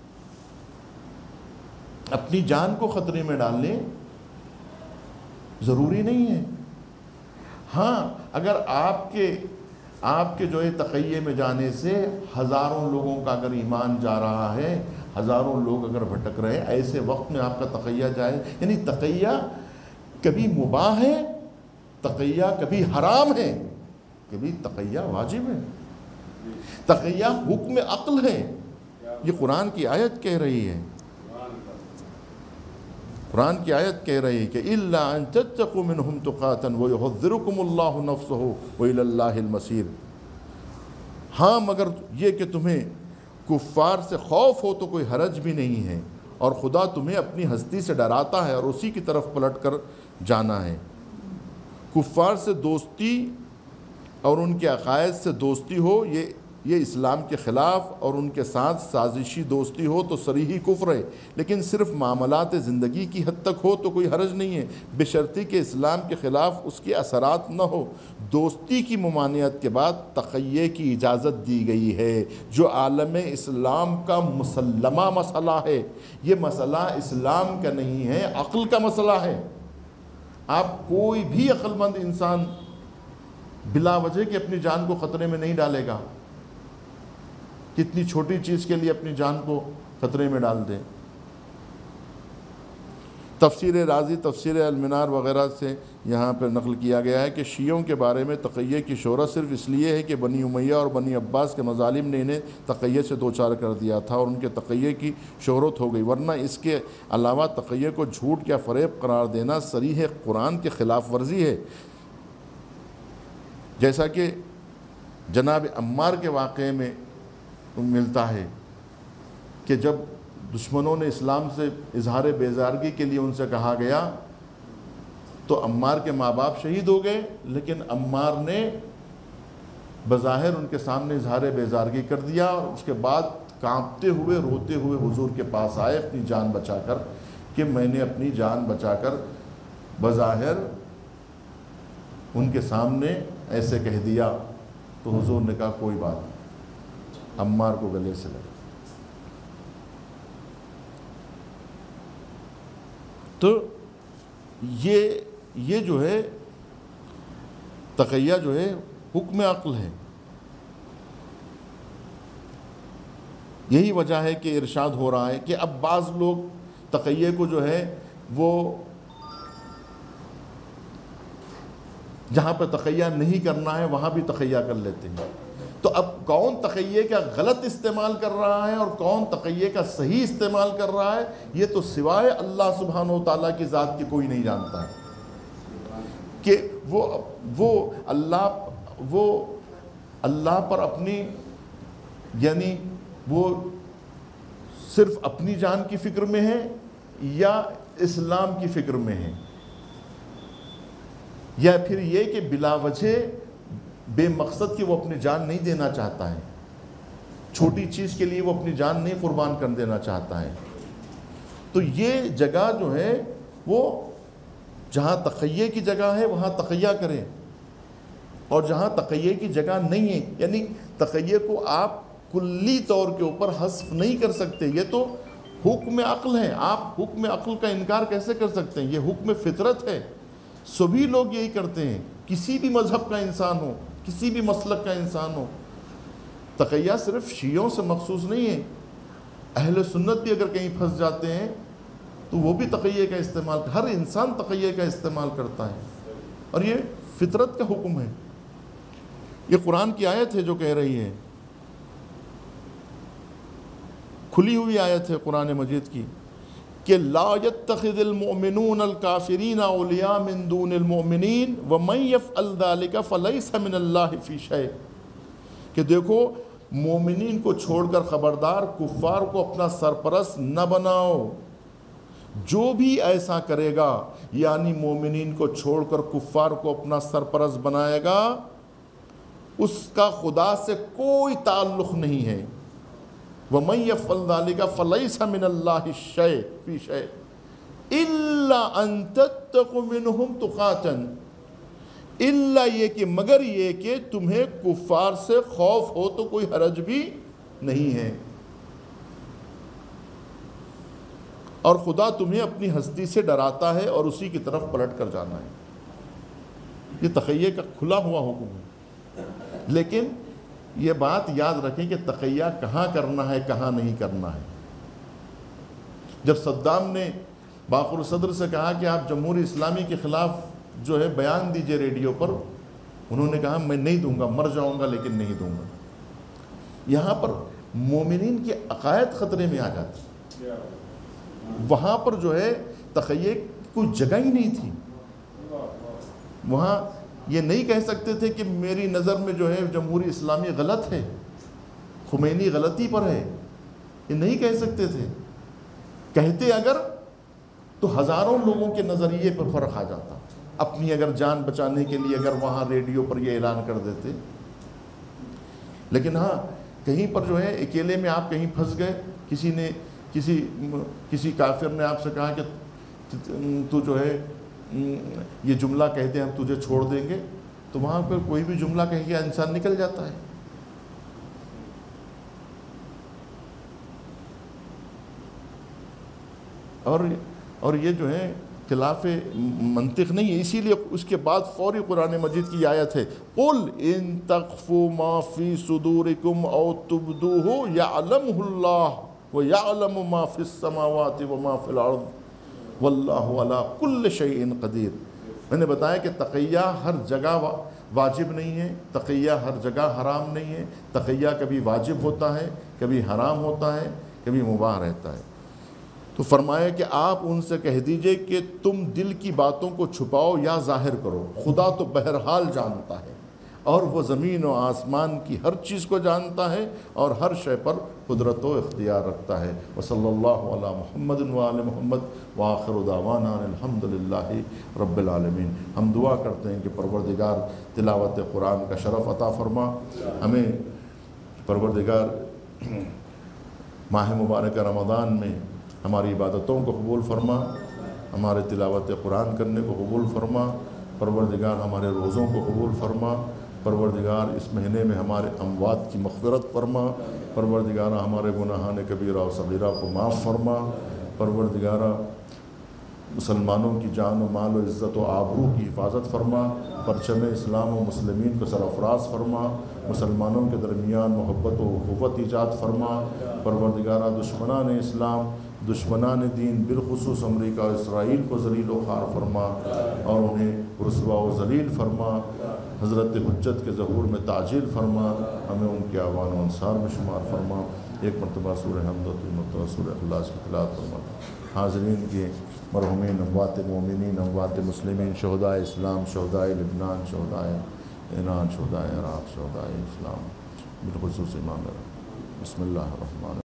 اپنی جان کو خطرے میں ڈال لیں، ضروری نہیں ہے. ہاں اگر آپ کے جو ہے تقیے میں جانے سے ہزاروں لوگوں کا اگر ایمان جا رہا ہے، ہزاروں لوگ اگر بھٹک رہے ہیں، ایسے وقت میں آپ کا تقیہ جائے، یعنی تقیہ کبھی مباح ہے، تقیہ کبھی حرام ہے، کبھی تقیہ واجب ہے. تقیہ حکم عقل ہے. یہ قرآن کی آیت کہہ رہی ہے. قرآن کی آیت کہہ رہی ہے کہ إِلَّا أَن تَتَّقُوا مِنْهُمْ تُقَاتًا وَيُحَذِّرُكُمُ اللَّهُ نَفْسَهُ وَإِلَى اللَّهِ الْمَصِيرُ. ہاں مگر یہ کہ تمہیں کفار سے خوف ہو تو کوئی حرج بھی نہیں ہے، اور خدا تمہیں اپنی ہستی سے ڈراتا ہے اور اسی کی طرف پلٹ کر جانا ہے. کفار سے دوستی اور ان کے عقائد سے دوستی ہو یہ اسلام کے خلاف، اور ان کے ساتھ سازشی دوستی ہو تو صریحی کفر ہے. لیکن صرف معاملات زندگی کی حد تک ہو تو کوئی حرج نہیں ہے، بشرطی کہ اسلام کے خلاف اس کے اثرات نہ ہو. دوستی کی ممانعت کے بعد تقیے کی اجازت دی گئی ہے، جو عالم اسلام کا مسلمہ مسئلہ ہے. یہ مسئلہ اسلام کا نہیں ہے، عقل کا مسئلہ ہے. آپ کوئی بھی عقل مند انسان بلا وجہ کہ اپنی جان کو خطرے میں نہیں ڈالے گا. کتنی چھوٹی چیز کے لیے اپنی جان کو خطرے میں ڈال دیں. تفسیر رازی، تفسیر المنار وغیرہ سے یہاں پر نقل کیا گیا ہے کہ شیعوں کے بارے میں تقیہ کی شہرت صرف اس لیے ہے کہ بنی امیہ اور بنی عباس کے مظالم نے انہیں تقیہ سے دوچار کر دیا تھا اور ان کے تقیہ کی شہرت ہو گئی، ورنہ اس کے علاوہ تقیہ کو جھوٹ یا فریب قرار دینا صریح قرآن کے خلاف ورزی ہے. جیسا کہ جناب عمار کے واقعے میں ملتا ہے کہ جب دشمنوں نے اسلام سے اظہار بیزارگی کے لیے ان سے کہا گیا تو عمار کے ماں باپ شہید ہو گئے، لیکن عمار نے بظاہر ان کے سامنے اظہار بیزارگی کر دیا، اور اس کے بعد کانپتے ہوئے روتے ہوئے حضور کے پاس آئے اپنی جان بچا کر کہ میں نے اپنی جان بچا کر بظاہر ان کے سامنے ایسے کہہ دیا. تو حضور نے کہا کوئی بات نہیں، عمار کو گلے سے لگا. تو یہ جو ہے تقیہ جو ہے حکم عقل ہے. یہی وجہ ہے کہ ارشاد ہو رہا ہے کہ اب بعض لوگ تقیہ کو جو ہے وہ جہاں پہ تقیہ نہیں کرنا ہے وہاں بھی تقیہ کر لیتے ہیں. تو اب کون تقیہ کا غلط استعمال کر رہا ہے اور کون تقیہ کا صحیح استعمال کر رہا ہے، یہ تو سوائے اللہ سبحانہ و تعالیٰ کی ذات کی کوئی نہیں جانتا ہے. کہ وہ اللہ پر اپنی، یعنی وہ صرف اپنی جان کی فکر میں ہے یا اسلام کی فکر میں ہے. یا پھر یہ کہ بلا وجہ بے مقصد کہ وہ اپنی جان نہیں دینا چاہتا ہے، چھوٹی چیز کے لیے وہ اپنی جان نہیں قربان کر دینا چاہتا ہے. تو یہ جگہ جو ہے وہ جہاں تقیہ کی جگہ ہے وہاں تقیہ کریں، اور جہاں تقیہ کی جگہ نہیں ہے، یعنی تقیہ کو آپ کلی طور کے اوپر حذف نہیں کر سکتے. یہ تو حکم عقل ہے، آپ حکم عقل کا انکار کیسے کر سکتے ہیں؟ یہ حکم فطرت ہے، سبھی لوگ یہی کرتے ہیں، کسی بھی مذہب کا انسان ہو، کسی بھی مسلک کا انسان ہو. تقیہ صرف شیعوں سے مخصوص نہیں ہے، اہل سنت بھی اگر کہیں پھنس جاتے ہیں تو وہ بھی تقیہ کا استعمال، ہر انسان تقیہ کا استعمال کرتا ہے، اور یہ فطرت کا حکم ہے. یہ قرآن کی آیت ہے جو کہہ رہی ہے، کھلی ہوئی آیت ہے قرآن مجید کی کہ لا يتخذ المؤمنون الكافرین اولیاء من دون المؤمنین ومن يفعل ذلك فلیس من اللہ فی شیء. کہ دیکھو مومنین کو چھوڑ کر خبردار کفار کو اپنا سرپرست نہ بناؤ. جو بھی ایسا کرے گا یعنی مومنین کو چھوڑ کر کفار کو اپنا سرپرست بنائے گا، اس کا خدا سے کوئی تعلق نہیں ہے. وَمَن يَفْعَلْ ذَلِكَ فَلَيْسَ مِنَ اللَّهِ شَيْءٌ فِي شَيْءٍ إِلَّا أَن تَتَّقُوا مِنْهُمْ تُقَاتًا، الا یہ کہ مگر یہ کہ تمہیں کفار سے خوف ہو تو کوئی حرج بھی نہیں ہے، اور خدا تمہیں اپنی ہستی سے ڈراتا ہے اور اسی کی طرف پلٹ کر جانا ہے. یہ تقیہ کا کھلا ہوا حکم ہے. لیکن یہ بات یاد رکھیں کہ تقیہ کہاں کرنا ہے کہاں نہیں کرنا ہے. جب صدام نے باقر صدر سے کہا کہ آپ جمہوری اسلامی کے خلاف جو ہے بیان دیجئے ریڈیو پر، انہوں نے کہا میں نہیں دوں گا، مر جاؤں گا لیکن نہیں دوں گا. یہاں پر مومنین کے عقائد خطرے میں آ جاتے، وہاں پر جو ہے تقیہ کوئی جگہ ہی نہیں تھی. وہاں یہ نہیں کہہ سکتے تھے کہ میری نظر میں جو ہے جمہوری اسلامی غلط ہے، خمینی غلطی پر ہے، یہ نہیں کہہ سکتے تھے. کہتے اگر تو ہزاروں لوگوں کے نظریے پر فرق آ جاتا. اپنی اگر جان بچانے کے لیے اگر وہاں ریڈیو پر یہ اعلان کر دیتے. لیکن ہاں کہیں پر جو ہے اکیلے میں آپ کہیں پھنس گئے، کسی نے کسی کافر نے آپ سے کہا کہ تو جو ہے یہ جملہ کہہ دیں ہم تجھے چھوڑ دیں گے، تو وہاں پر کوئی بھی جملہ کہہ کے انسان نکل جاتا ہے. اور یہ جو ہے خلاف منطق نہیں ہے. اسی لیے اس کے بعد فوری قرآن مجید کی آیت ہے قُلْ إِن تَخْفُوا مَا فِي صُدُورِكُمْ أَوْ تُبْدُوهُ يَعْلَمُهُ اللَّهُ وَيَعْلَمُ مَا فِي السَّمَاوَاتِ وَمَا فِي الْأَرْضِ وَاللَّهُ عَلَىٰ كُلِّ شَيْءٍ قَدِيرٌ. میں نے بتایا کہ تقیہ ہر جگہ واجب نہیں ہے، تقیہ ہر جگہ حرام نہیں ہے. تقیہ کبھی واجب ہوتا ہے، کبھی حرام ہوتا ہے، کبھی مباح رہتا ہے. تو فرمایا کہ آپ ان سے کہہ دیجئے کہ تم دل کی باتوں کو چھپاؤ یا ظاہر کرو، خدا تو بہرحال جانتا ہے، اور وہ زمین و آسمان کی ہر چیز کو جانتا ہے اور ہر شے پر قدرت و اختیار رکھتا ہے. وصلی اللہ علی محمد وآل محمد وآخر دعوانا الحمدللہ رب العالمین. ہم دعا کرتے ہیں کہ پروردگار تلاوت قرآن کا شرف عطا فرما. ہمیں پروردگار ماہ مبارک رمضان میں ہماری عبادتوں کو قبول فرما، ہمارے تلاوت قرآن کرنے کو قبول فرما. پروردگار ہمارے روزوں کو قبول فرما. پروردگار اس مہینے میں ہمارے اموات کی مغفرت فرما. پروردگار ہمارے گناہان کبیرہ و صغیرہ کو معاف فرما. پروردگار مسلمانوں کی جان و مال و عزت و آبرو کی حفاظت فرما. پرچم اسلام و مسلمین کو سرفراز فرما. مسلمانوں کے درمیان محبت و اخوت ایجاد فرما. پروردگارہ دشمنان اسلام، دشمنان دین، بالخصوص امریکہ و اسرائیل کو ذلیل و خوار فرما اور انہیں رسوا و ذلیل فرما. حضرت حجت کے ظہور میں تعجیل فرما. ہمیں ان کے اعوان و انصار میں شمار فرما. ایک مرتبہ سورہ حمد و مرتبہ سورہ اخلاص کی تلاوت فرما. حاضرین کے مرحومین اموات مومنین، اموات مسلمین، شہداء اسلام، شہداء لبنان، شہداء ایران، شہداء عراق، شہداء اسلام، بالخصوص امام بسم اللہ الرحمن